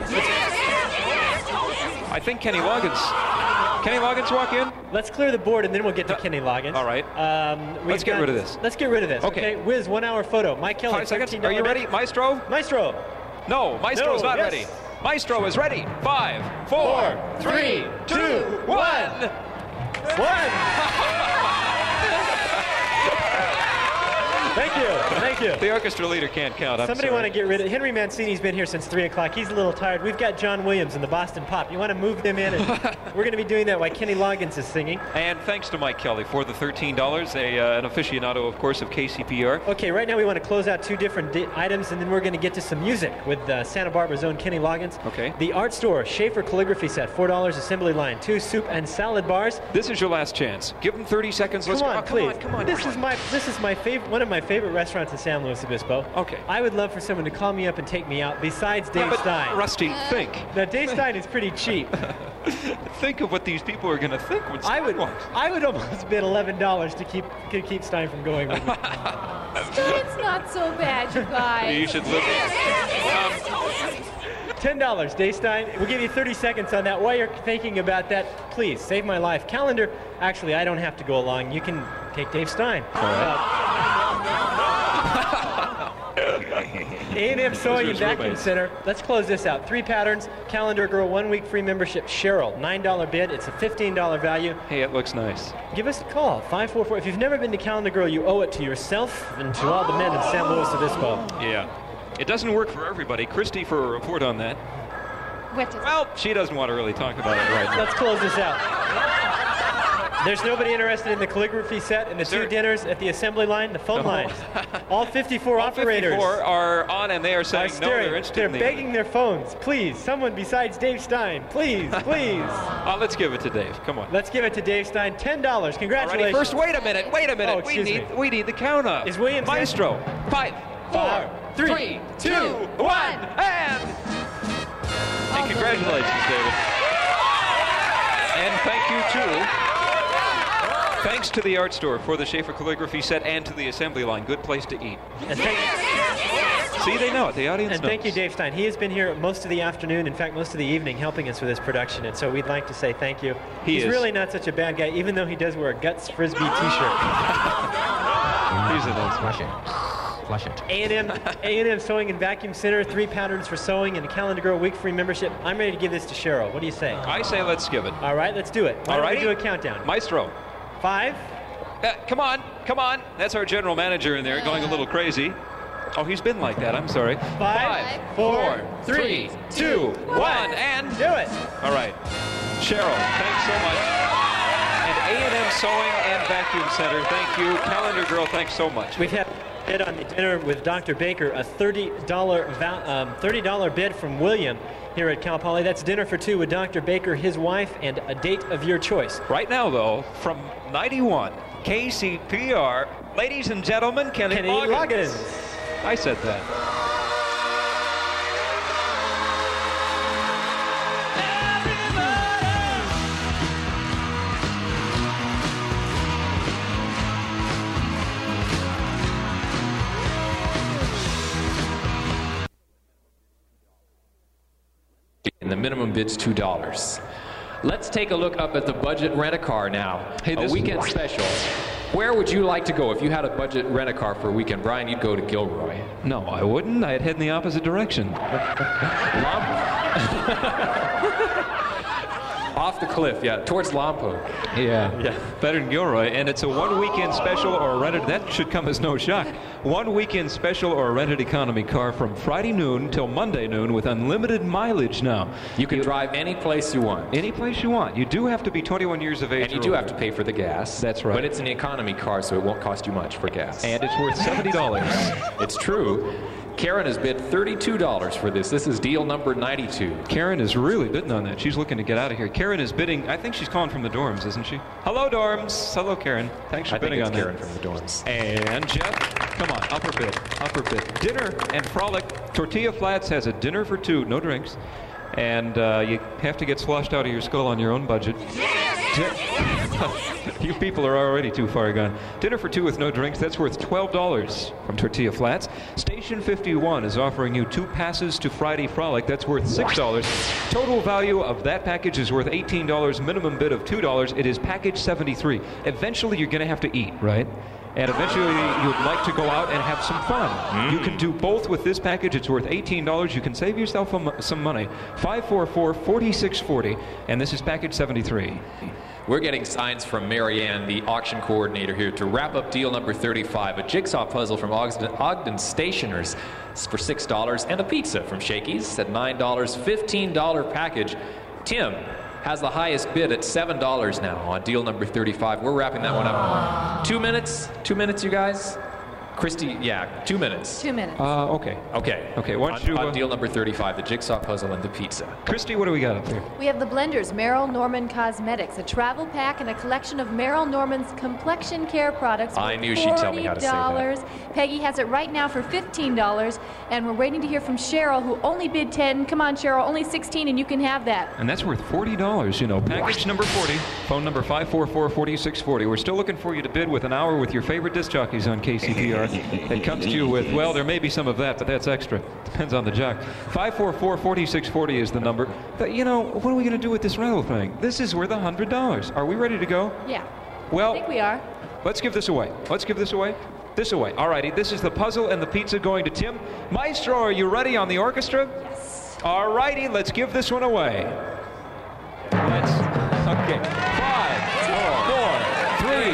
I think Kenny Loggins walk in? Let's clear the board, and then we'll get to Kenny Loggins. All right. Let's get rid of this. Let's get rid of this. Okay. Wiz, 1 hour photo. Mike Kelly, 5 seconds. Are you ready, Maestro? Maestro. No, Maestro's not ready. Maestro is ready. 5, 4, 3, 2, 1. Thank you. The orchestra leader can't count. Somebody want to get rid of Henry Mancini's been here since 3 o'clock. He's a little tired. We've got John Williams and the Boston Pop. You want to move them in? And we're going to be doing that while Kenny Loggins is singing. And thanks to Mike Kelly for the $13, an aficionado, of course, of KCPR. Okay, right now we want to close out 2 different items, and then we're going to get to some music with Santa Barbara's own Kenny Loggins. Okay. The Art Store Schaefer calligraphy set, $4 assembly line, 2 soup and salad bars. This is your last chance. Give them 30 seconds. Let's come on, please. Come on. This is my favorite, one of my favorite restaurants in San Luis Obispo. Okay. I would love for someone to call me up and take me out besides Dave Stein. Rusty, think. Now, Dave Stein is pretty cheap. Think of what these people are going to think when Stein walks. I would almost bid $11 to keep Stein from going with me. Stein's not so bad, you guys. You should live $10, Dave Stein. We'll give you 30 seconds on that. While you're thinking about that, please, save my life. Calendar, actually, I don't have to go along. You can take Dave Stein. All right. A&M Sewing and Vacuum Center. Let's close this out. 3 patterns. Calendar Girl, 1 week free membership. Cheryl, $9 bid. It's a $15 value. Hey, it looks nice. Give us a call, 544. If you've never been to Calendar Girl, you owe it to yourself and to all the men in San Luis Obispo. Yeah. It doesn't work for everybody. Christy for a report on that. Well, she doesn't want to really talk about it right now. Let's close this out. There's nobody interested in the calligraphy set and the 2 dinners at the assembly line, the phone lines. All 54 operators 54 are on, and they are saying no, they're interested. They're begging their phones. Please, someone besides Dave Stein. Please. Let's give it to Dave. Come on. Let's give it to Dave Stein. $10. Congratulations. Alrighty, first, wait a minute. Oh, we need the count up. Is Williams Maestro. 5, 4, 3, 2, 1, and congratulations, David. And thank you too. Thanks to the Art Store for the Schaefer calligraphy set and to the assembly line. Good place to eat. See, they know it. The audience knows. And thank you, Dave Stein. He has been here most of the afternoon, in fact, most of the evening, helping us with this production. And so we'd like to say thank you. He's really not such a bad guy, even though he does wear a Guts Frisbee T-shirt. He's a nice Flush it. A&M Sewing and Vacuum Center, 3 patterns for sewing and a Calendar Girl week free membership. I'm ready to give this to Cheryl. What do you say? I say let's give it. All right, let's do it. Why don't we do a countdown? Maestro. 5. Come on. That's our general manager in there going a little crazy. Oh, he's been like that. I'm sorry. 5, 4, 3, 2, 1, and do it. All right. Cheryl, thanks so much. And A&M Sewing and Vacuum Center, thank you. Calendar Girl, thanks so much. We've had bid on the dinner with Dr. Baker, a $30 bid from William here at Cal Poly. That's dinner for 2 with Dr. Baker, his wife, and a date of your choice. Right now, though, from 91 KCPR, ladies and gentlemen, Kenny Loggins. I said that. And the minimum bid's $2. Let's take a look up at the budget rent-a-car now. Hey, a weekend special. Where would you like to go if you had a budget rent-a-car for a weekend? Brian, you'd go to Gilroy. No, I wouldn't. I'd head in the opposite direction. Off the cliff, yeah, towards Lompoc. Yeah, better than Gilroy. And it's a 1 weekend special or a rented, that should come as no shock. 1 weekend special or a rented economy car from Friday noon till Monday noon with unlimited mileage now. You can drive any place you want. Any place you want. You do have to be 21 years of age. And you do have to pay for the gas. That's right. But it's an economy car, so it won't cost you much for gas. And it's worth $70. It's true. Karen has bid $32 for this. This is deal number 92. Karen is really bidding on that. She's looking to get out of here. Karen is bidding. I think she's calling from the dorms, isn't she? Hello, dorms. Hello, Karen. Thanks for bidding on that. Karen from the dorms. And Jeff, come on, upper bid, upper bid. Dinner and Frolic. Tortilla Flats has a dinner for 2, no drinks. And you have to get sloshed out of your skull on your own budget. You people are already too far gone. Dinner for 2 with no drinks, that's worth $12 from Tortilla Flats. Station 51 is offering you 2 passes to Friday Frolic, that's worth $6. Total value of that package is worth $18, minimum bid of $2. It is package 73. Eventually you're going to have to eat, right? And eventually you'd like to go out and have some fun. You can do both with this package. It's worth $18. You can save yourself some money. 544-4640, and this is package 73. We're getting signs from Marianne, the auction coordinator here, to wrap up deal number 35, a jigsaw puzzle from Ogden Stationers for $6, and a pizza from Shakey's at $9, $15 package. Tim has the highest bid at $7 now on deal number 35. We're wrapping that one up. 2 minutes? 2 minutes, you guys? Christy, 2 minutes. 2 minutes. Okay. Why don't you, on deal number 35, the jigsaw puzzle and the pizza. Christy, what do we got up here? We have the blenders, Merrill Norman Cosmetics, a travel pack and a collection of Merrill Norman's complexion care products. I knew she'd tell me how to say that. Peggy has it right now for $15, and we're waiting to hear from Cheryl, who only bid 10. Come on, Cheryl, only 16, and you can have that. And that's worth $40, you know. Package number 40, phone number 544-4640. We're still looking for you to bid with an hour with your favorite disc jockeys on KCPR. It comes to you with, well, there may be some of that, but that's extra. Depends on the jock. 544-4640 is the number. You know, what are we going to do with this rental thing? This is worth $100. Are we ready to go? Yeah. Well, I think we are. Let's give this away. Let's give this away. This away. All righty. This is the puzzle and the pizza going to Tim. Maestro, are you ready on the orchestra? Yes. All righty. Let's give this one away. Let's. Okay. 5, 4, 3,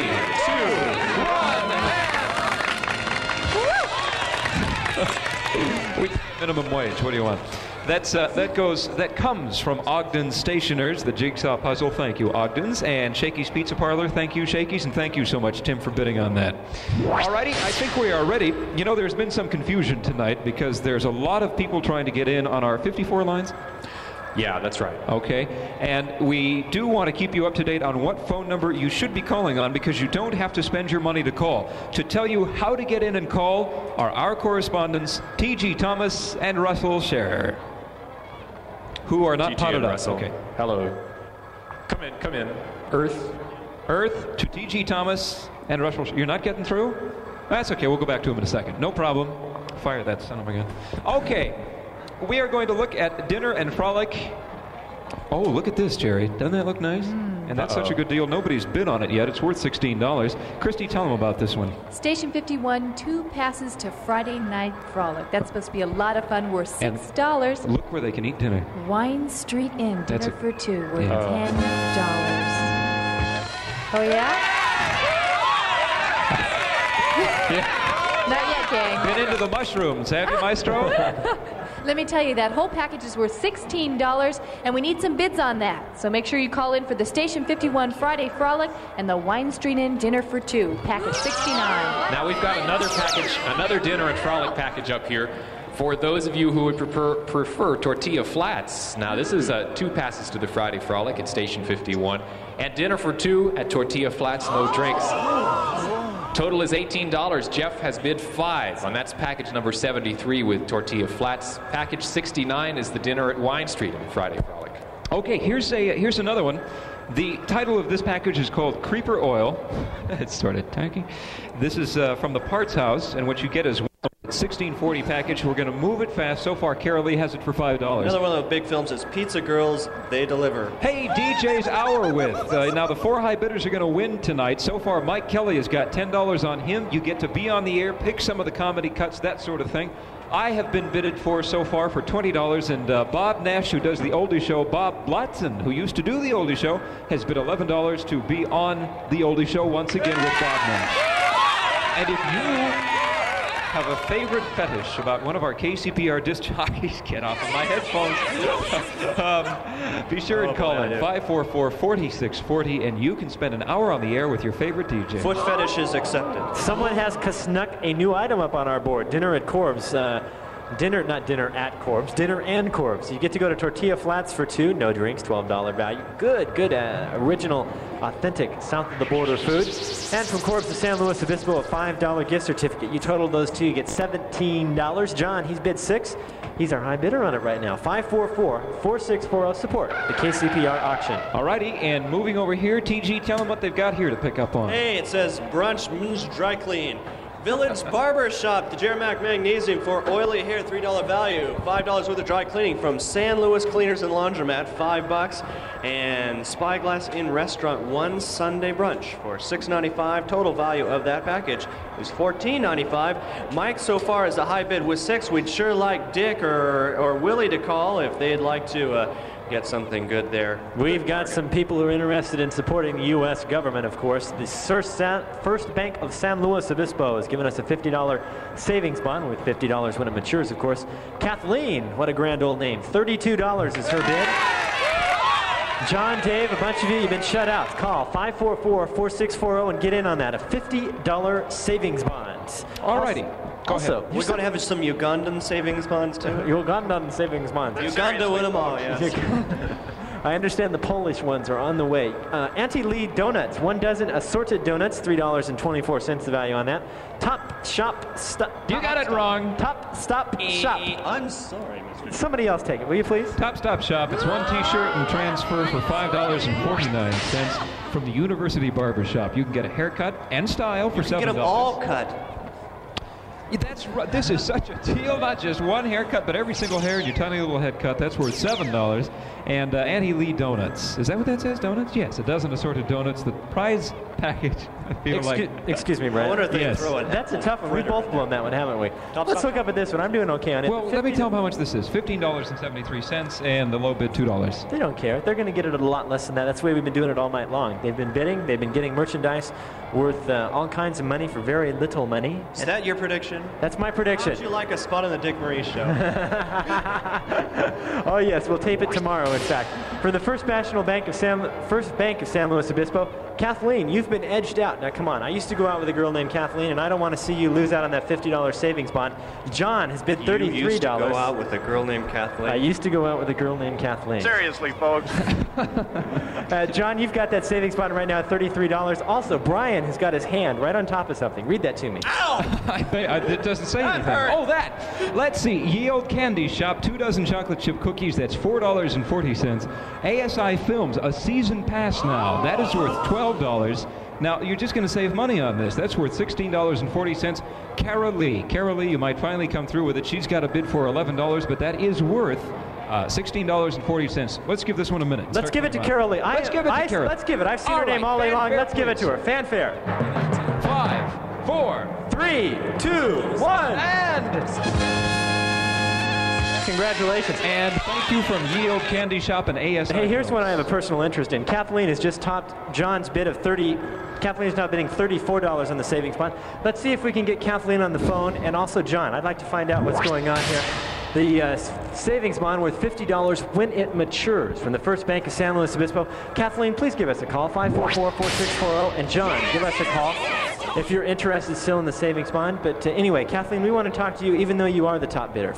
2, 1. We minimum wage. What do you want? That comes from Ogden Stationers, the jigsaw puzzle. Thank you, Ogden's, and Shakey's Pizza Parlor. Thank you, Shakey's, and thank you so much, Tim, for bidding on that. Alrighty, I think we are ready. You know, there's been some confusion tonight because there's a lot of people trying to get in on our 54 lines. Yeah, that's right. Okay, and we do want to keep you up to date on what phone number you should be calling on because you don't have to spend your money to call. To tell you how to get in and call are our correspondents, T.G. Thomas and Russell Scherer, who are not potted up. Okay. Hello. Come in. Earth to T.G. Thomas and Russell. You're not getting through? That's okay. We'll go back to him in a second. No problem. Fire that son of a gun. Okay. We are going to look at Dinner and Frolic. Oh, look at this, Jerry. Doesn't that look nice? And that's such a good deal. Nobody's bid on it yet. It's worth $16. Christy, tell them about this one. Station 51, 2 passes to Friday Night Frolic. That's supposed to be a lot of fun. Worth $6. And look where they can eat dinner. Wine Street Inn, dinner for 2, worth $10. Oh, yeah? Not yet, gang. Been into the mushrooms, have you, Maestro? Let me tell you, that whole package is worth $16, and we need some bids on that. So make sure you call in for the Station 51 Friday Frolic and the Wine Street Inn Dinner for 2, package 69. Now we've got another package, another Dinner and Frolic package up here for those of you who would prefer Tortilla Flats. Now this is 2 passes to the Friday Frolic at Station 51, and Dinner for 2 at Tortilla Flats, no drinks. Total is $18. Jeff has bid 5, and that's package number 73 with Tortilla Flats. Package 69 is the Dinner at Wine Street on Friday Frolic. Okay, here's another one. The title of this package is called Creeper Oil. It's sort of tacky. This is from the Parts House, and what you get is $16.40 package. We're going to move it fast. So far, Carol Lee has it for $5. Another one of the big films is Pizza Girls, They Deliver. Hey, DJ's Hour with. Now, the 4 high bidders are going to win tonight. So far, Mike Kelly has got $10 on him. You get to be on the air, pick some of the comedy cuts, that sort of thing. I have been bidded for so far for $20, and Bob Nash, who does the Oldie Show, Bob Blatzen, who used to do the Oldie Show, has bid $11 to be on the Oldie Show once again with Bob Nash. And if you have a favorite fetish about one of our KCPR disc jockeys, get off of my headphones. Be sure and call in 544-4640, and you can spend an hour on the air with your favorite DJ. Foot fetish is accepted. Someone has snuck a new item up on our board, Dinner at Corb's. Dinner at Corb's. Dinner and Corb's. You get to go to Tortilla Flats for 2, no drinks, $12 value. Good, original, authentic, south of the border food. And from Corb's to San Luis Obispo, a $5 gift certificate. You total those two, you get $17. John, he's bid 6. He's our high bidder on it right now. 544-4640. Support the KCPR auction. Alrighty, and moving over here, TG, tell them what they've got here to pick up on. Hey, it says Brunch Moose Dry Clean. Village Barber Shop, the Jermac Magnesium for oily hair, $3 value. $5 worth of dry cleaning from San Luis Cleaners and Laundromat, $5. And Spyglass Inn Restaurant, one Sunday brunch for $6.95. Total value of that package is $14.95. Mike so far is the high bid with 6. We'd sure like Dick or Willie to call if they'd like to get something good there. We've got some people who are interested in supporting the U.S. government, of course. The First Bank of San Luis Obispo has given us a $50 savings bond with $50 when it matures, of course. Kathleen, what a grand old name. $32 is her bid. John, Dave, a bunch of you've been shut out. Call 544-4640 and get in on that. A $50 savings bond. Alrighty. Also, we're going to have some Ugandan savings bonds too. Ugandan savings bonds. Uganda win them all, yes. I understand the Polish ones are on the way. Auntie Lee Donuts, 1 dozen assorted donuts, $3.24 the value on that. Top Shop Stop. You got it wrong. Top Stop Shop. I'm sorry, Mr. Somebody else take it, will you please? Top Stop Shop. It's one T-shirt and transfer for $5.49 from the University Barber Shop. You can get a haircut and style for $7. Get them all cut. Yeah, that's right. This is such a deal. Not just one haircut, but every single hair in your tiny little head cut. That's worth $7. And Auntie Lee Donuts. Is that what that says? Donuts? Yes, a dozen assorted donuts. The prize package. I feel Excuse me, Brad. I wonder if they Yes. throw it. That's a tough one. We've both blown that one, haven't we? Let's look up at this one. I'm doing okay on it. Well, let me tell them how much this is. $15.73, and the low bid $2. They don't care. They're going to get it at a lot less than that. That's the way we've been doing it all night long. They've been bidding. They've been getting merchandise worth all kinds of money for very little money. Is that your prediction? That's my prediction. How would you like a spot on the Dick Marie show? Oh yes, we'll tape it tomorrow. In fact, for the First Bank of San Luis Obispo, Kathleen, you've been edged out. Now come on, I used to go out with a girl named Kathleen, and I don't want to see you lose out on that $50 savings bond. John has bid $33. You used to go out with a girl named Kathleen? I used to go out with a girl named Kathleen. Seriously, folks. John, you've got that savings bond right now at $33. Also, Brian has got his hand right on top of something. Read that to me. Ow! It doesn't say anything. Oh, that! Let's see. Ye Old Candy Shop, 2 dozen chocolate chip cookies. That's $4.40. ASI Films, a season pass now. That is worth $12. Now, you're just going to save money on this. That's worth $16.40. Cara Lee, you might finally come through with it. She's got a bid for $11, but that is worth $16.40. Let's give this one a minute. Let's give it to Cara Lee. Let's give it to Cara. Let's give it. I've seen her name all day long. Let's give it to her. Fanfare. 5, 4, 3, 2, 1, and... Congratulations. And thank you from Ye Old Candy Shop and ASI. Hey, here's one I have a personal interest in. Kathleen has just topped John's bid of $30. Kathleen is now bidding $34 on the savings bond. Let's see if we can get Kathleen on the phone, and also John. I'd like to find out what's going on here. The savings bond worth $50 when it matures from the First Bank of San Luis Obispo. Kathleen, please give us a call, 544-4640. And John, give us a call if you're interested still in the savings bond. But anyway, Kathleen, we want to talk to you even though you are the top bidder.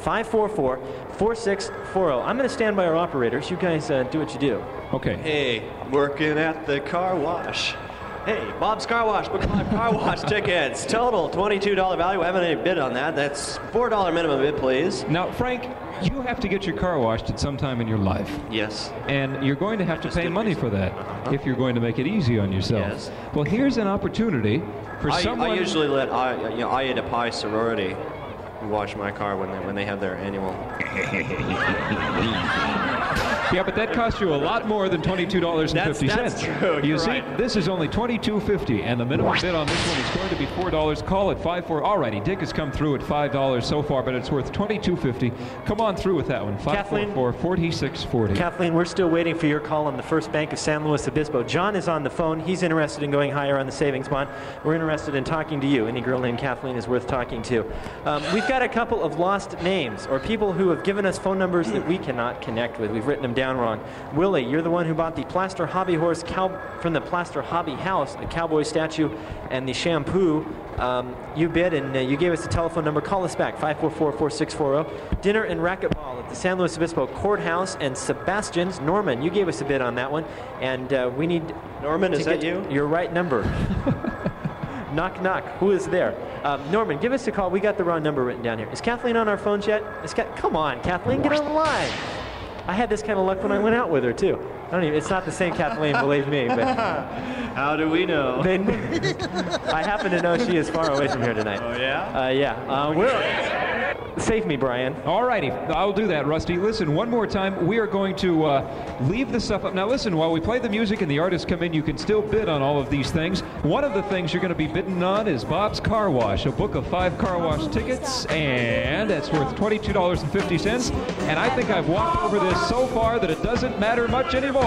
544-4640. I'm going to stand by our operators. You guys do what you do. Okay. Hey, working at the car wash. Hey, Bob's Car Wash, book 5 car wash tickets. Total $22 value. I haven't any bid on that. That's $4 minimum bid, please. Now, Frank, you have to get your car washed at some time in your life. Yes. And you're going to have to pay money for that if you're going to make it easy on yourself. Yes. Well, here's an opportunity for someone... I usually let Ida Pi sorority wash my car when they have their annual. Yeah, but that costs you a lot more than $22.50. That's true. You see, this is only $22.50, and the minimum bid on this one is going to be $4. Call it 5-4. Alrighty, Dick has come through at $5 so far, but it's worth $22.50. Come on through with that one. 544-4640. Kathleen, we're still waiting for your call on the First Bank of San Luis Obispo. John is on the phone. He's interested in going higher on the savings bond. We're interested in talking to you. Any girl named Kathleen is worth talking to. We've got a couple of lost names or people who have given us phone numbers that we cannot connect with. We've written them down wrong. Willie, you're the one who bought the Plaster Hobby Horse from the Plaster Hobby House, the cowboy statue, and the shampoo. You bid, and you gave us the telephone number. Call us back, 544-4640. Dinner and racquetball at the San Luis Obispo Courthouse and Sebastian's. Norman, you gave us a bid on that one, and we need... Norman, is that you? Your right number. Knock, knock. Who is there? Norman, give us a call. We got the wrong number written down here. Is Kathleen on our phones yet? Come on, Kathleen, get on the line. I had this kind of luck when I went out with her, too. It's not the same Kathleen, believe me. But how do we know? I happen to know she is far away from here tonight. Oh, yeah? Yeah. Save me, Brian. All righty. I'll do that, Rusty. Listen, one more time. We are going to leave the stuff up. Now, listen, while we play the music and the artists come in, you can still bid on all of these things. One of the things you're going to be bidding on is Bob's Car Wash, a book of 5 car wash tickets, and it's worth $22.50. And I think I've walked over this so far that it doesn't matter much anymore.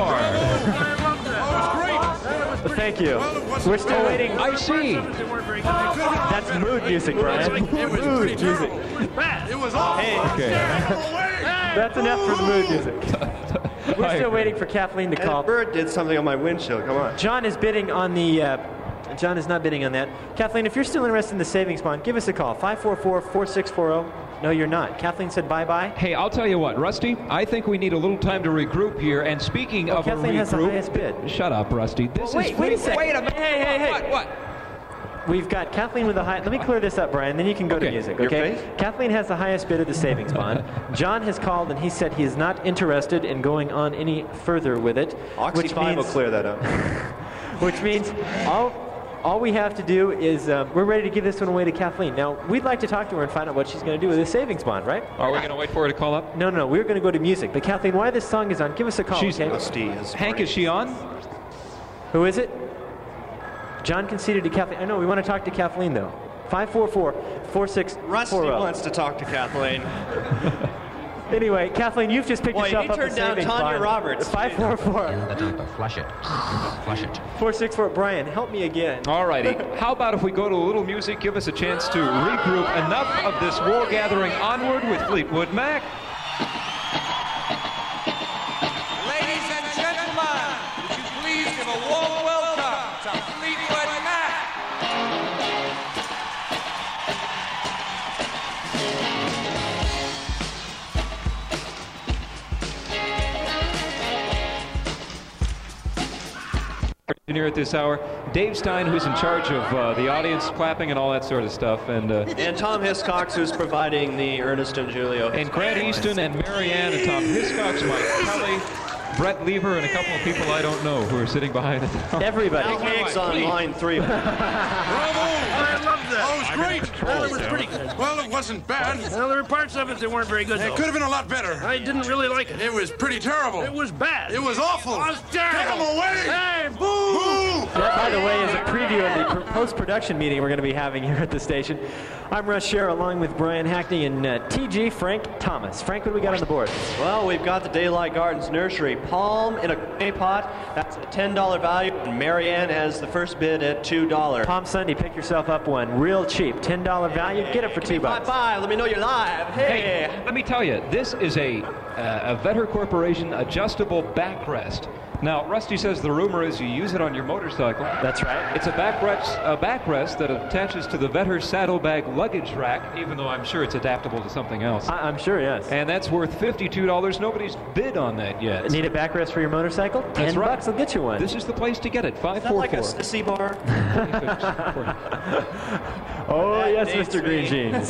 Thank you. We're still waiting. I see. That's mood music, Brian. Mood music. It was awful. Hey. Okay. That's enough for the mood music. We're still waiting for Kathleen to call. Bird did something on my windshield. Come on. John is bidding on the... John is not bidding on that. Kathleen, if you're still interested in the savings bond, give us a call. 544-4640. No, you're not. Kathleen said bye-bye. Hey, I'll tell you what, Rusty, I think we need a little time to regroup here. And speaking of Kathleen a regroup... has the highest bid. Shut up, Rusty. This wait a second. Wait a minute. Hey. What? We've got Kathleen with the high... Let me clear this up, Brian, then you can go to music, okay? Kathleen has the highest bid of the savings bond. John has called, and he said he is not interested in going on any further with it. Oxy 5 will clear that up. Which means all we have to do is we're ready to give this one away to Kathleen. Now, we'd like to talk to her and find out what she's going to do with this savings bond, right? Are we going to wait for her to call up? No, we're going to go to music. But Kathleen, while this song is on, give us a call, okay? Hank, is she on? Who is it? John conceded to Kathleen. I know, we want to talk to Kathleen, though. 544-4640. Rusty wants to talk to Kathleen. Anyway, Kathleen, you've just picked yourself up a savings bond. savings bond. Tanya Roberts. 544. Flush it. 464. Brian, help me again. All righty. How about if we go to a little music, give us a chance to regroup. Enough of this war gathering. Onward with Fleetwood Mac. Ladies and gentlemen, would you please give a warm welcome to Fleetwood Mac? Here at this hour, Dave Stein, who's in charge of the audience clapping and all that sort of stuff, and Tom Hiscox, who's providing the Ernest and Julio, and Grant Easton and Mary Ann and Tom Hiscox, Mike Kelly, Brett Lever, and a couple of people I don't know who are sitting behind it. Everybody. Al Haig's on line 3. Bravo! I loved that. Oh, it was great. Well, it was pretty good. Well, it wasn't bad. Well, there were parts of it that weren't very good, It though. could have been a lot better. I didn't really like it. It was pretty terrible. It was bad. It was awful. It was terrible. Take 'em away. Hey, boo! Boo! That, by the way, is a preview of the post-production meeting we're going to be having here at the station. I'm Russ Scher, along with Brian Hackney and TG Frank Thomas. Frank, what do we got on the board? Well, we've got the Daylight Gardens Nursery Palm in a clay pot. That's a $10 value, and Mary Ann has the first bid at $2. Palm Sunday, pick yourself up one. Real cheap. $10 value. Get it for $2. Bye-bye. Let me know you're live. Hey. Let me tell you, this is a Vetter Corporation adjustable backrest. Now, Rusty says the rumor is you use it on your motorcycle. That's right. It's a backrest that attaches to the Vetter saddlebag luggage rack, even though I'm sure it's adaptable to something else. I'm sure, yes. And that's worth $52. Nobody's bid on that yet. Need a backrest for your motorcycle? That's right. $10 will get you one. This is the place to get it. 544. Like a sissy bar? Oh, yes, Mr. Green Jeans.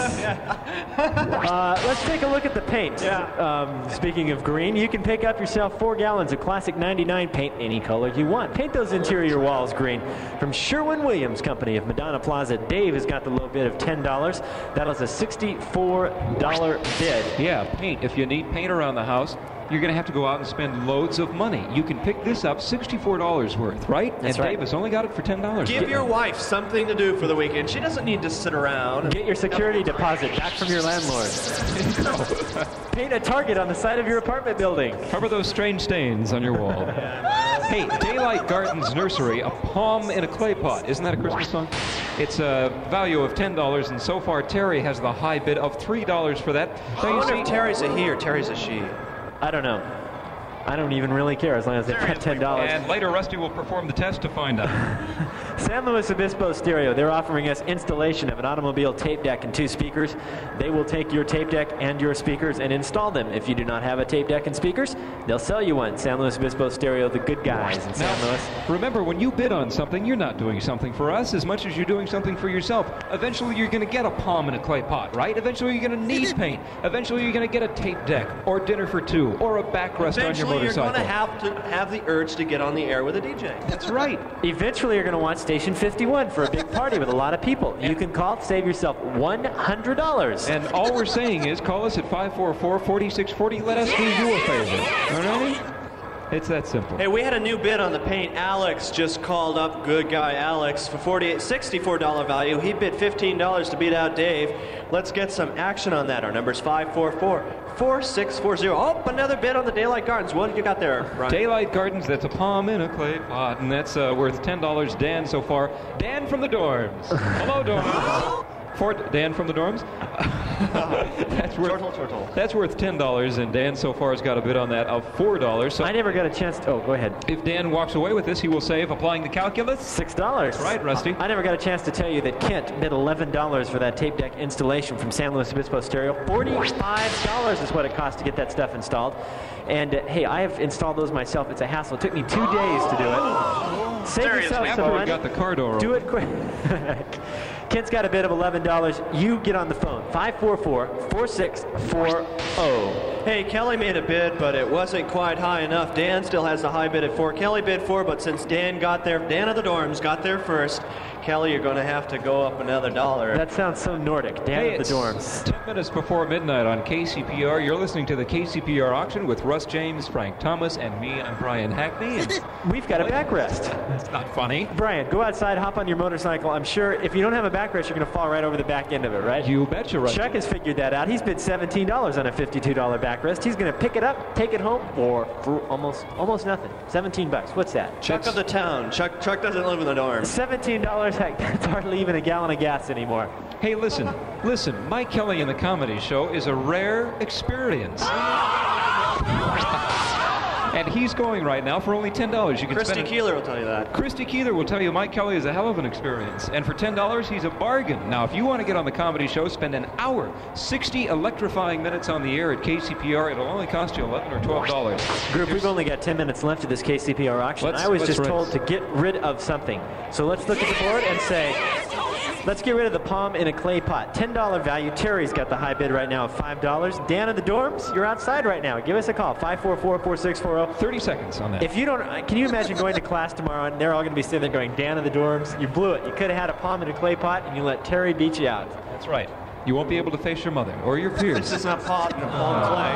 Let's take a look at the paint. Speaking of green, you can pick up yourself 4 gallons of classic 99 paint any color you want. Paint those interior walls green. From Sherwin-Williams Company of Madonna Plaza, Dave has got the low bid of $10. That is a $64 bid. Yeah, paint. If you need paint around the house, you're going to have to go out and spend loads of money. You can pick this up $64 worth, right? That's and right. Dave has only got it for $10. Give your wife something to do for the weekend. She doesn't need to sit around. Get your security deposit back from your landlord. Paint a target on the side of your apartment building. Cover those strange stains on your wall. Hey, Daylight Gardens Nursery, a palm in a clay pot. Isn't that a Christmas song? It's a value of $10, and so far Terry has the high bid of $3 for that. I wonder if Terry's a he or Terry's a she. I don't know. I don't even really care as long as they got $10. And later, Rusty will perform the test to find out. San Luis Obispo Stereo, they're offering us installation of an automobile tape deck and 2 speakers. They will take your tape deck and your speakers and install them. If you do not have a tape deck and speakers, they'll sell you one. San Luis Obispo Stereo, the good guys in San Luis. Remember, when you bid on something, you're not doing something for us as much as you're doing something for yourself. Eventually, you're going to get a palm in a clay pot, right? Eventually, you're going to need paint. Eventually, you're going to get a tape deck or dinner for 2 or a backrest on your motorcycle. You're going to have the urge to get on the air with a DJ. That's right. Eventually, you're going to want Station 51 for a big party with a lot of people. You can call, save yourself $100. And all we're saying is call us at 544-4640. Let us do you a favor. All right? It's that simple. Hey, we had a new bid on the paint. Alex just called up, good guy Alex, for $64 value. He bid $15 to beat out Dave. Let's get some action on that. Our number's 544-4640. Oh, another bid on the Daylight Gardens. What you got there, Brian? Daylight Gardens, that's a palm in a clay pot, and that's worth $10. Dan so far. Dan from the dorms. Hello, dorms. Dan from the dorms. That's worth $10, and Dan so far has got a bid on that of $4. So I never got a chance to. Oh, go ahead. If Dan walks away with this, he will save, applying the calculus, $6. That's right, Rusty. I never got a chance to tell you that Kent bid $11 for that tape deck installation from San Luis Obispo Stereo. $45 is what it cost to get that stuff installed. And hey, I have installed those myself. It's a hassle. It took me 2 days to do it. Save yourself some money. Got the car door Do it quick. Kent's got a bid of $11. You get on the phone. 544-4640. Hey, Kelly made a bid, but it wasn't quite high enough. Dan still has the high bid at 4. Kelly bid 4, but since Dan got there, Dan of the dorms got there first. Kelly, you're going to have to go up another $1. That sounds so Nordic. Dan of the dorms. 10 minutes before midnight on KCPR. You're listening to the KCPR auction with Russ James, Frank Thomas, and me. I'm Brian Hackney. And we've got a backrest. That's not funny. Brian, go outside, hop on your motorcycle. I'm sure if you don't have a backrest, you're going to fall right over the back end of it, right? You betcha, right. Chuck has figured that out. He's bid $17 on a $52 backrest. He's going to pick it up, take it home for almost nothing. $17. What's that? Chuck of the town. Chuck doesn't live in the dorm. $17. Heck, that's hardly even a gallon of gas anymore. Hey, listen. Mike Kelly in the Comedy Show is a rare experience. And he's going right now for only $10. You can Christy Keeler will tell you that. Christy Keeler will tell you Mike Kelly is a hell of an experience. And for $10, he's a bargain. Now, if you want to get on the Comedy Show, spend an hour, 60 electrifying minutes on the air at KCPR. It'll only cost you $11 or $12. Group, we've only got 10 minutes left of this KCPR auction. I was just told to get rid of something. So let's look at the board and say, let's get rid of the palm in a clay pot. $10 value. Terry's got the high bid right now of $5. Dan of the dorms, you're outside right now. Give us a call, 544-4640. 30 seconds on that. If you don't, can you imagine going to class tomorrow and they're all going to be sitting there going, Dan of the dorms, you blew it. You could have had a palm in a clay pot and you let Terry beat you out. That's right. You won't be able to face your mother or your peers. This is not palm clay.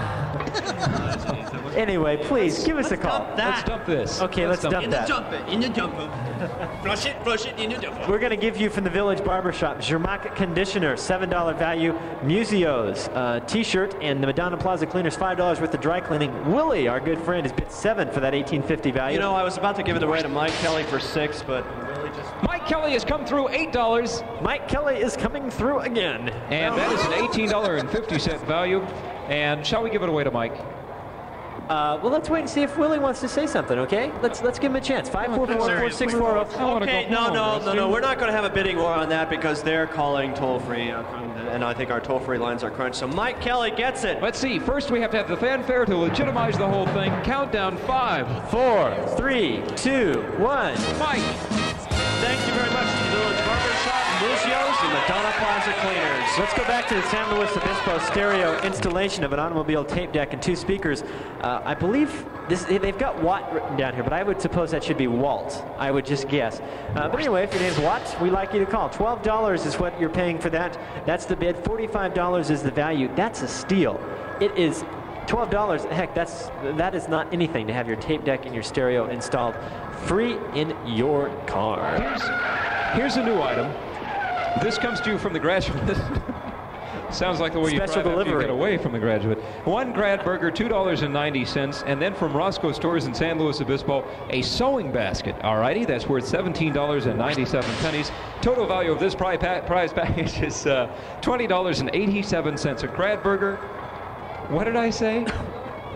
Anyway, please give us a call. Let's dump this. Okay, let's dump that. In the jumper. Flush it in the jumper. We're going to give you from the Village Barbershop Zermatt conditioner, $7 value. Museo's T-shirt and the Madonna Plaza cleaners, $5 worth of dry cleaning. Willie, our good friend, has bid $7 for that $18.50 value. You know, I was about to give it away to Mike Kelly for $6, but Willie just. Mike Kelly has come through $8. Mike Kelly is coming through again. And that is an $18.50 value. And shall we give it away to Mike? Well, let's wait and see if Willie wants to say something, okay? Let's give him a chance. 544-4640. Okay, no. We're not going to have a bidding war on that because they're calling toll-free, and I think our toll-free lines are crunched. So Mike Kelly gets it. Let's see. First, we have to have the fanfare to legitimize the whole thing. Countdown 5, 4, 3, 2, 1. Mike. Thank you very much to the Village Barbershop, Museo's, and Madonna Plaza Cleaners. Let's go back to the San Luis Obispo stereo installation of an automobile tape deck and 2 speakers. I believe they've got Watt written down here, but I would suppose that should be Walt. I would just guess. But anyway, if your name's Watt, we'd like you to call. $12 is what you're paying for that. That's the bid. $45 is the value. That's a steal. It is $12. Heck, that is not anything to have your tape deck and your stereo installed free in your car. Here's a new item. This comes to you from the Graduate. Sounds like the way Special you drive delivery. after you get away from the Graduate. One Grad Burger, $2.90, and then from Roscoe Stores in San Luis Obispo, a sewing basket. Alrighty, that's worth $17.97. Total value of this prize package is $20.87. A Grad Burger. What did I say?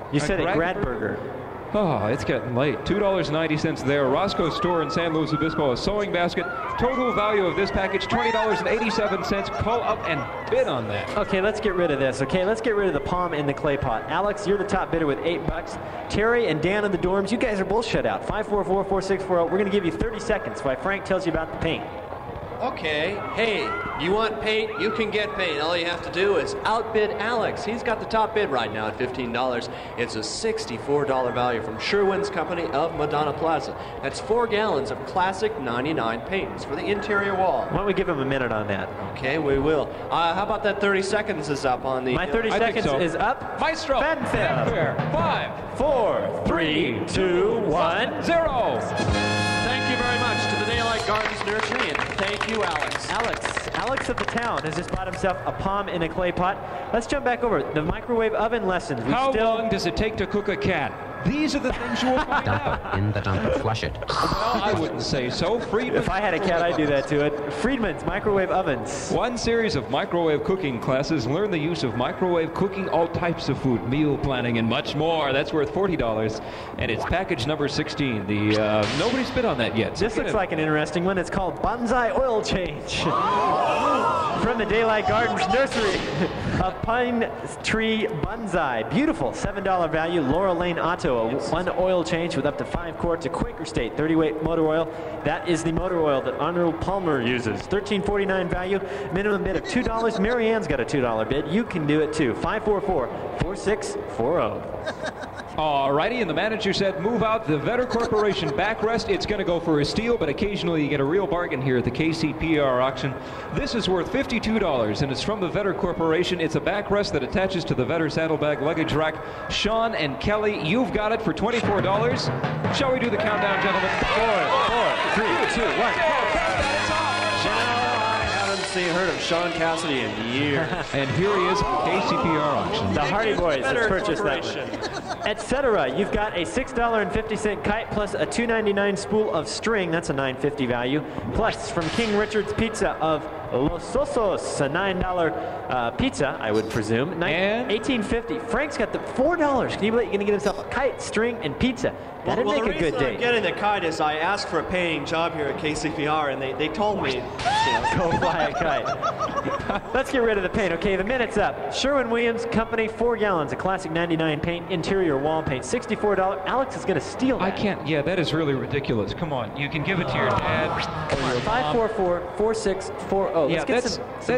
You said a Gradberger. Oh, it's getting late. $2.90 there. Roscoe Store in San Luis Obispo, a sewing basket. Total value of this package, $20.87. Call up and bid on that. Okay, let's get rid of this. Okay, let's get rid of the palm in the clay pot. Alex, you're the top bidder with $8. Terry and Dan in the dorms, you guys are both shut out. 544-4640. We're going to give you 30 seconds while Frank tells you about the paint. Okay, hey, you want paint? You can get paint. All you have to do is outbid Alex. He's got the top bid right now at $15. It's a $64 value from Sherwin's Company of Madonna Plaza. That's 4 gallons of classic 99 paints for the interior wall. Why don't we give him a minute on that? Okay, we will. How about that 30 seconds is up on the... My 30 seconds is up. Maestro. Fanfare. 5, 4, 3, 2, 1, 0. Thank you very much to the Daylight Gardens Nursery, and thank you, Alex. Alex of the town has just bought himself a palm in a clay pot. Let's jump back over the microwave oven lessons. How long does it take to cook a cat? These are the things you will find out. In the dump, flush it. Well, I wouldn't say so. If I had a cat, I'd do that to it. Friedman's microwave ovens. One series of microwave cooking classes. Learn the use of microwave cooking, all types of food, meal planning, and much more. That's worth $40, and it's package number 16. Nobody's bid on that yet. This looks like an interesting one. It's called Bonsai Oil Change. From the Daylight Gardens Nursery. A pine tree bonsai. Beautiful. $7 value. Laurel Lane Auto. One oil change with up to 5 quarts of Quaker State 30-weight motor oil. That is the motor oil that Arnold Palmer uses. $13.49 value. Minimum bid of $2. Marianne's got a $2 bid. You can do it too. 544-4640. Alrighty, and the manager said, move out the Vetter Corporation backrest. It's going to go for a steal, but occasionally you get a real bargain here at the KCPR auction. This is worth $52, and it's from the Vetter Corporation. It's a backrest that attaches to the Vetter saddlebag luggage rack. Sean and Kelly, you've got it for $24. Shall we do the countdown, gentlemen? 4, 3, 2, 1. Heard of Sean Cassidy in years. And here he is at the KCPR auction. The Hardy Boys have Vetter purchased that one. Etc. You've got a $6.50 kite plus a $2.99 spool of string. That's a $9.50 value. Plus from King Richard's Pizza of Los Osos, a $9 pizza, I would presume. $18.50. Frank's got the $4. Can you believe you're going to get himself a kite, string, and pizza? That'd make a good day. I'm getting the kite is I asked for a paying job here at KCPR, and they told me, go fly a kite. Let's get rid of the paint. Okay, the minute's up. Sherwin-Williams Company, 4 gallons of classic 99 paint, interior wall paint, $64. Alex is going to steal that. I can't. Yeah, that is really ridiculous. Come on, you can give it to your dad or your mom. 544-4640. Yeah, that's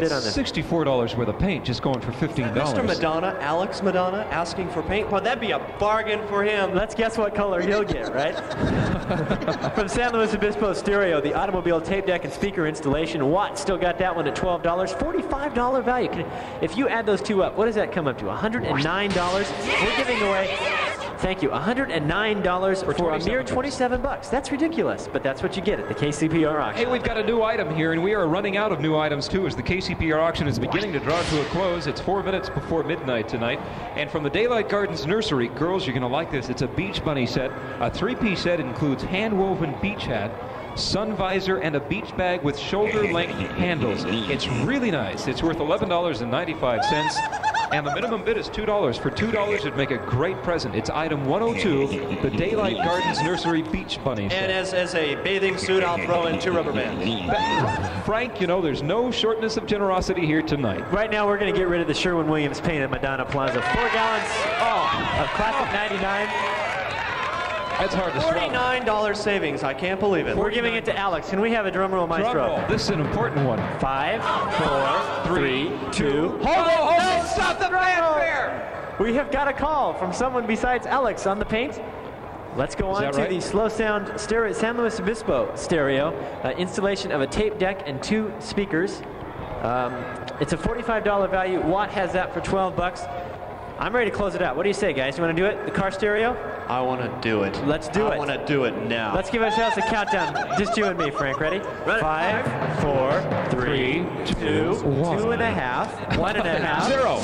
$64 worth of paint just going for $15. Mr. Madonna, Alex Madonna, asking for paint. Well, that'd be a bargain for him. Let's guess what color he'll get, right? From San Luis Obispo Stereo, the automobile tape deck and speaker installation. Watt still got that one at $12. $45 value. If you add those two up, what does that come up to? $109. We're giving away, thank you, $109 for a mere $27. That's ridiculous, but that's what you get at the KCPR auction. Hey, we've got a new item here, and we are running out of new items too as the KCPR auction is beginning to draw to a close. It's 4 minutes before midnight tonight. And from the Daylight Gardens Nursery, girls, you're going to like this. It's a Beach Bunny set. A 3-piece set includes hand-woven beach hat, sun visor, and a beach bag with shoulder-length handles. It's really nice. It's worth $11.95, and the minimum bid is $2. For $2, it'd make a great present. It's item 102, the Daylight Gardens Nursery Beach Bunny set. And as a bathing suit, I'll throw in 2 rubber bands. Frank, you know, there's no shortness of generosity here tonight. Right now, we're going to get rid of the Sherwin-Williams paint at Madonna Plaza. 4 gallons of classic 99. That's hard to swallow. $49 savings. I can't believe it. We're giving it to Alex. Can we have a drum roll, Maestro? Drum roll. This is an important one. 5, 4, 3, 2. Hold on! Stop the fanfare! We have got a call from someone besides Alex on the paint. Let's go on to the Slow Sound stereo, San Luis Obispo stereo installation of a tape deck and 2 speakers. It's a $45 value. Watt has that for $12. I'm ready to close it out. What do you say, guys? You want to do it? The car stereo? I want to do it. Let's do it. I want to do it now. Let's give ourselves a countdown. Just you and me, Frank. Ready? 5, 4, 3, 2, 2.5, 1.5, 0.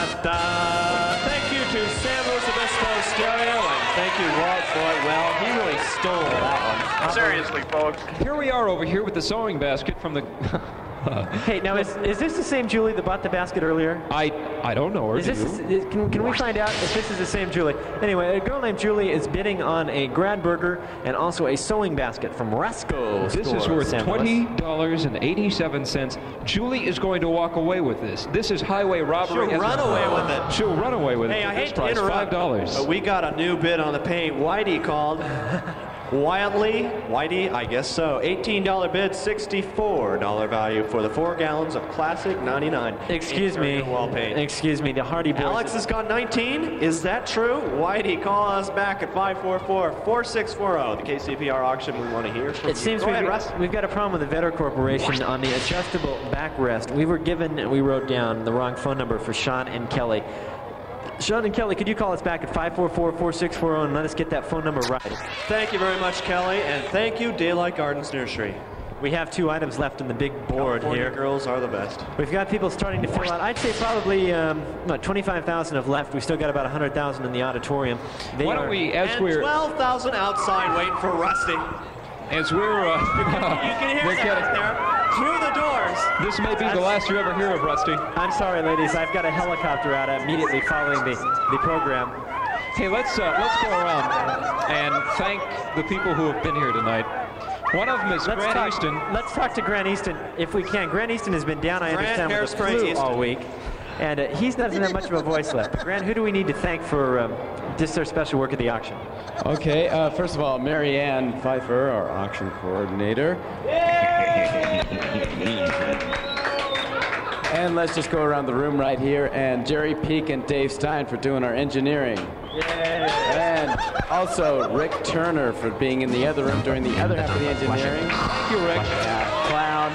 Thank you to San Luis Obispo Stereo, and thank you, Walt Floyd. Well, he really stole that one. Seriously, folks. Here we are over here with the sewing basket from the... Hey, now is this the same Julie that bought the basket earlier? I I don't know her. Can we find out if this is the same Julie? Anyway, a girl named Julie is bidding on a grad burger and also a sewing basket from Rasco. This is worth $20.87. Julie is going to walk away with this. This is highway robbery. She'll run away with it. She'll run away with it. Hey, I hate to price, interrupt, $5. but we got a new bid on the paint. Whitey called. Whitey, I guess so. $18 bid, $64 value for the 4 gallons of classic 99. Excuse me. Wall paint. Excuse me, the Hardy Boys. Alex has got 19. Is that true? Whitey, call us back at 544-4640. The KCPR auction, we want to hear from you. It seems we've got a problem with the Vetter Corporation on the adjustable backrest. We wrote down the wrong phone number for Sean and Kelly. Sean and Kelly, could you call us back at 544-4640 and let us get that phone number right? Thank you very much, Kelly, and thank you, Daylight Gardens Nursery. We have 2 items left on the big board California here. Girls are the best. We've got people starting to fill out. I'd say probably 25,000 have left. We've still got about 100,000 in the auditorium. Why don't we, as and we're 12,000 outside waiting for Rusty. As we're you can hear that there through the doors. This may be the last you ever hear of Rusty. I'm sorry, ladies. I've got a helicopter out immediately following the program. Hey, let's go around and thank the people who have been here tonight. One of them is Grant Easton. Let's talk to Grant Easton if we can. Grant Easton has been down, I understand, with the flu all week. And he doesn't have much of a voice left. But Grant, who do we need to thank for just their special work at the auction? Okay, first of all, Mary Ann Pfeiffer, our auction coordinator. And let's just go around the room right here. And Jerry Peak and Dave Stein for doing our engineering. And also Rick Turner for being in the other room during the other half of the engineering. Thank you, Rick. Clown.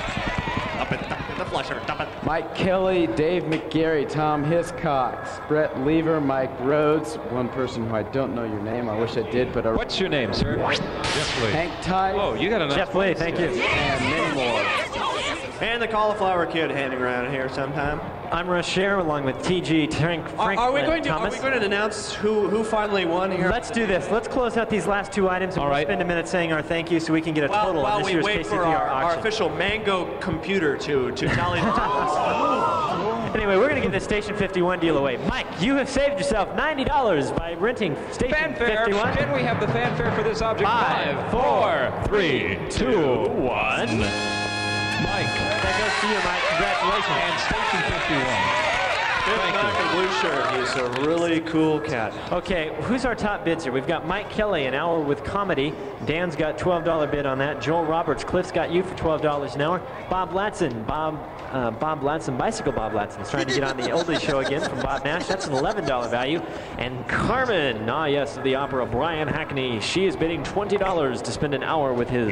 Mike Kelly, Dave McGarry, Tom Hiscox, Brett Lever, Mike Rhodes, one person who I don't know your name. I wish I did, but what's your name, sir? Jeff Lee. Hank Tice. Oh, you got a Jeff Lee, thank you. And many more. And the cauliflower kid hanging around here sometime. I'm Rocher along with TG Frank. Are we going to announce who finally won here? Let's do this. Let's close out these last 2 items and we'll spend a minute saying our thank you so we can get a total while of this we year's wait KCPR for auction. our official Mango computer to tally the totals. Anyway, we're going to give the Station 51 deal away. Mike, you have saved yourself $90 by renting Station 51. Can we have the fanfare for this object? 5, 4, 3, 2, 1. Mike. That goes to you, Mike. Congratulations. And Station 51. Black and blue shirt. He's a really cool cat. Okay, who's our top bids here? We've got Mike Kelly, an hour with comedy. Dan's got $12 bid on that. Joel Roberts, Cliff's got you for $12 an hour. Bob Latson, Bicycle Bob Latson's trying to get on the Oldies show again from Bob Nash. That's an $11 value. And Carmen, of the opera, Brian Hackney. She is bidding $20 to spend an hour with his.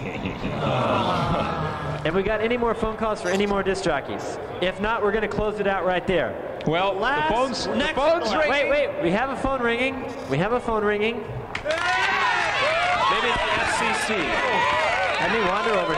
Have we got any more phone calls for any more disc jockeys? If not, we're going to close it out right there. Well, the phone's ringing. Wait. We have a phone ringing. Maybe it's the FCC. Let me wander over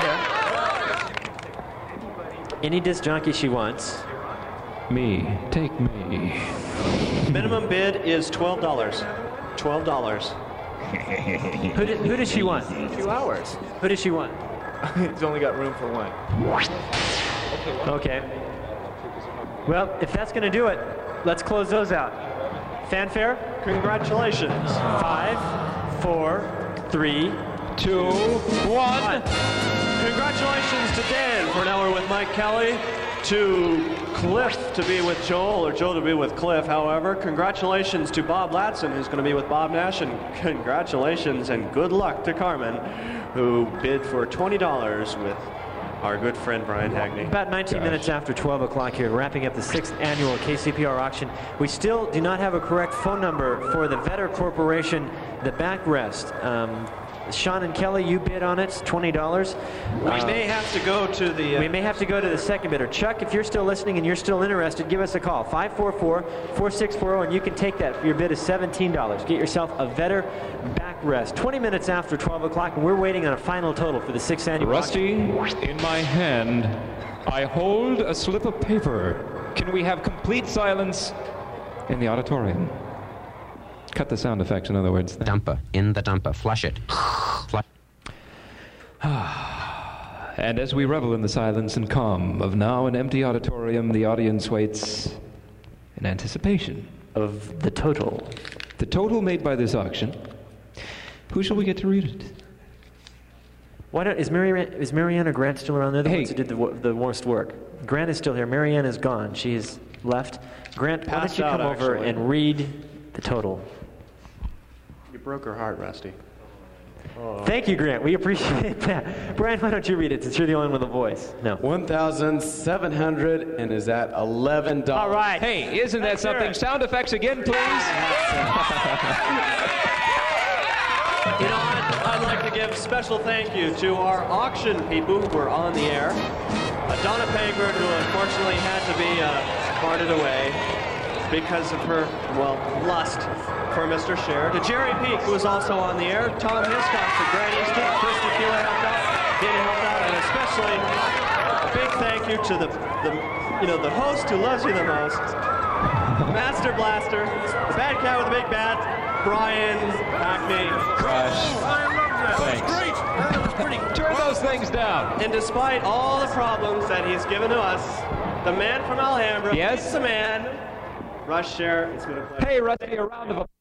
here. Any disc jockey she wants. Me. Take me. Minimum bid is $12. $12. Who does she want? 2 hours. Who does she want? He's only got room for one. Okay. Well, if that's going to do it, let's close those out. Fanfare? Congratulations. 5, 4, 3, 2, 1. Congratulations to Dan for an hour with Mike Kelly, to Cliff to be with Joel, or Joel to be with Cliff. However, congratulations to Bob Latson, who's going to be with Bob Nash, and congratulations and good luck to Carmen, who bid for $20 with our good friend Brian Hackney. About 19 minutes after 12 o'clock here, wrapping up the 6th annual KCPR auction. We still do not have a correct phone number for the Vetter Corporation, the backrest. Sean and Kelly, you bid on it, $20. We may have to go to the... we may have to go to the second bidder. Chuck, if you're still listening and you're still interested, give us a call, 544-4640, and you can take that. Your bid is $17. Get yourself a Vetter backrest. 20 minutes after 12 o'clock, and we're waiting on a final total for the 6th annual Rusty, auction. in my hand, I hold a slip of paper. Can we have complete silence in the auditorium? Cut the sound effects, in other words. Dumper. In the dumper. Flush it. And as we revel in the silence and calm of now an empty auditorium, the audience waits in anticipation of the total. The total made by this auction. Who shall we get to read it? Why don't, is Marianne or Grant still around there? The ones who did the worst work. Grant is still here. Marianne is gone. She's left. Grant, why don't you come over and read the total? You broke her heart, Rusty. Oh. Thank you, Grant. We appreciate that. Brian, why don't you read it since you're the only one with a voice? No. 1,700 and is at $11. All right. Hey, isn't that something? Sound effects again, please. You know, I'd like to give special thank you to our auction people who were on the air. Donna Pagbert, who unfortunately had to be parted away because of her, lust for Mr. Scher. To Jerry Peak, who was also on the air. Tom Hiscox, to Grant Easton, Chris Tequila helped out, and especially a big thank you to the host who loves you the most, Master Blaster, the bad cat with the big bat, Brian Hackney. Crush. Thanks. Turn those things down. And despite all the problems that he's given to us, the man from Alhambra, yes, the man, Russ Scher, is going to play. Hey, Rusty, a round of applause.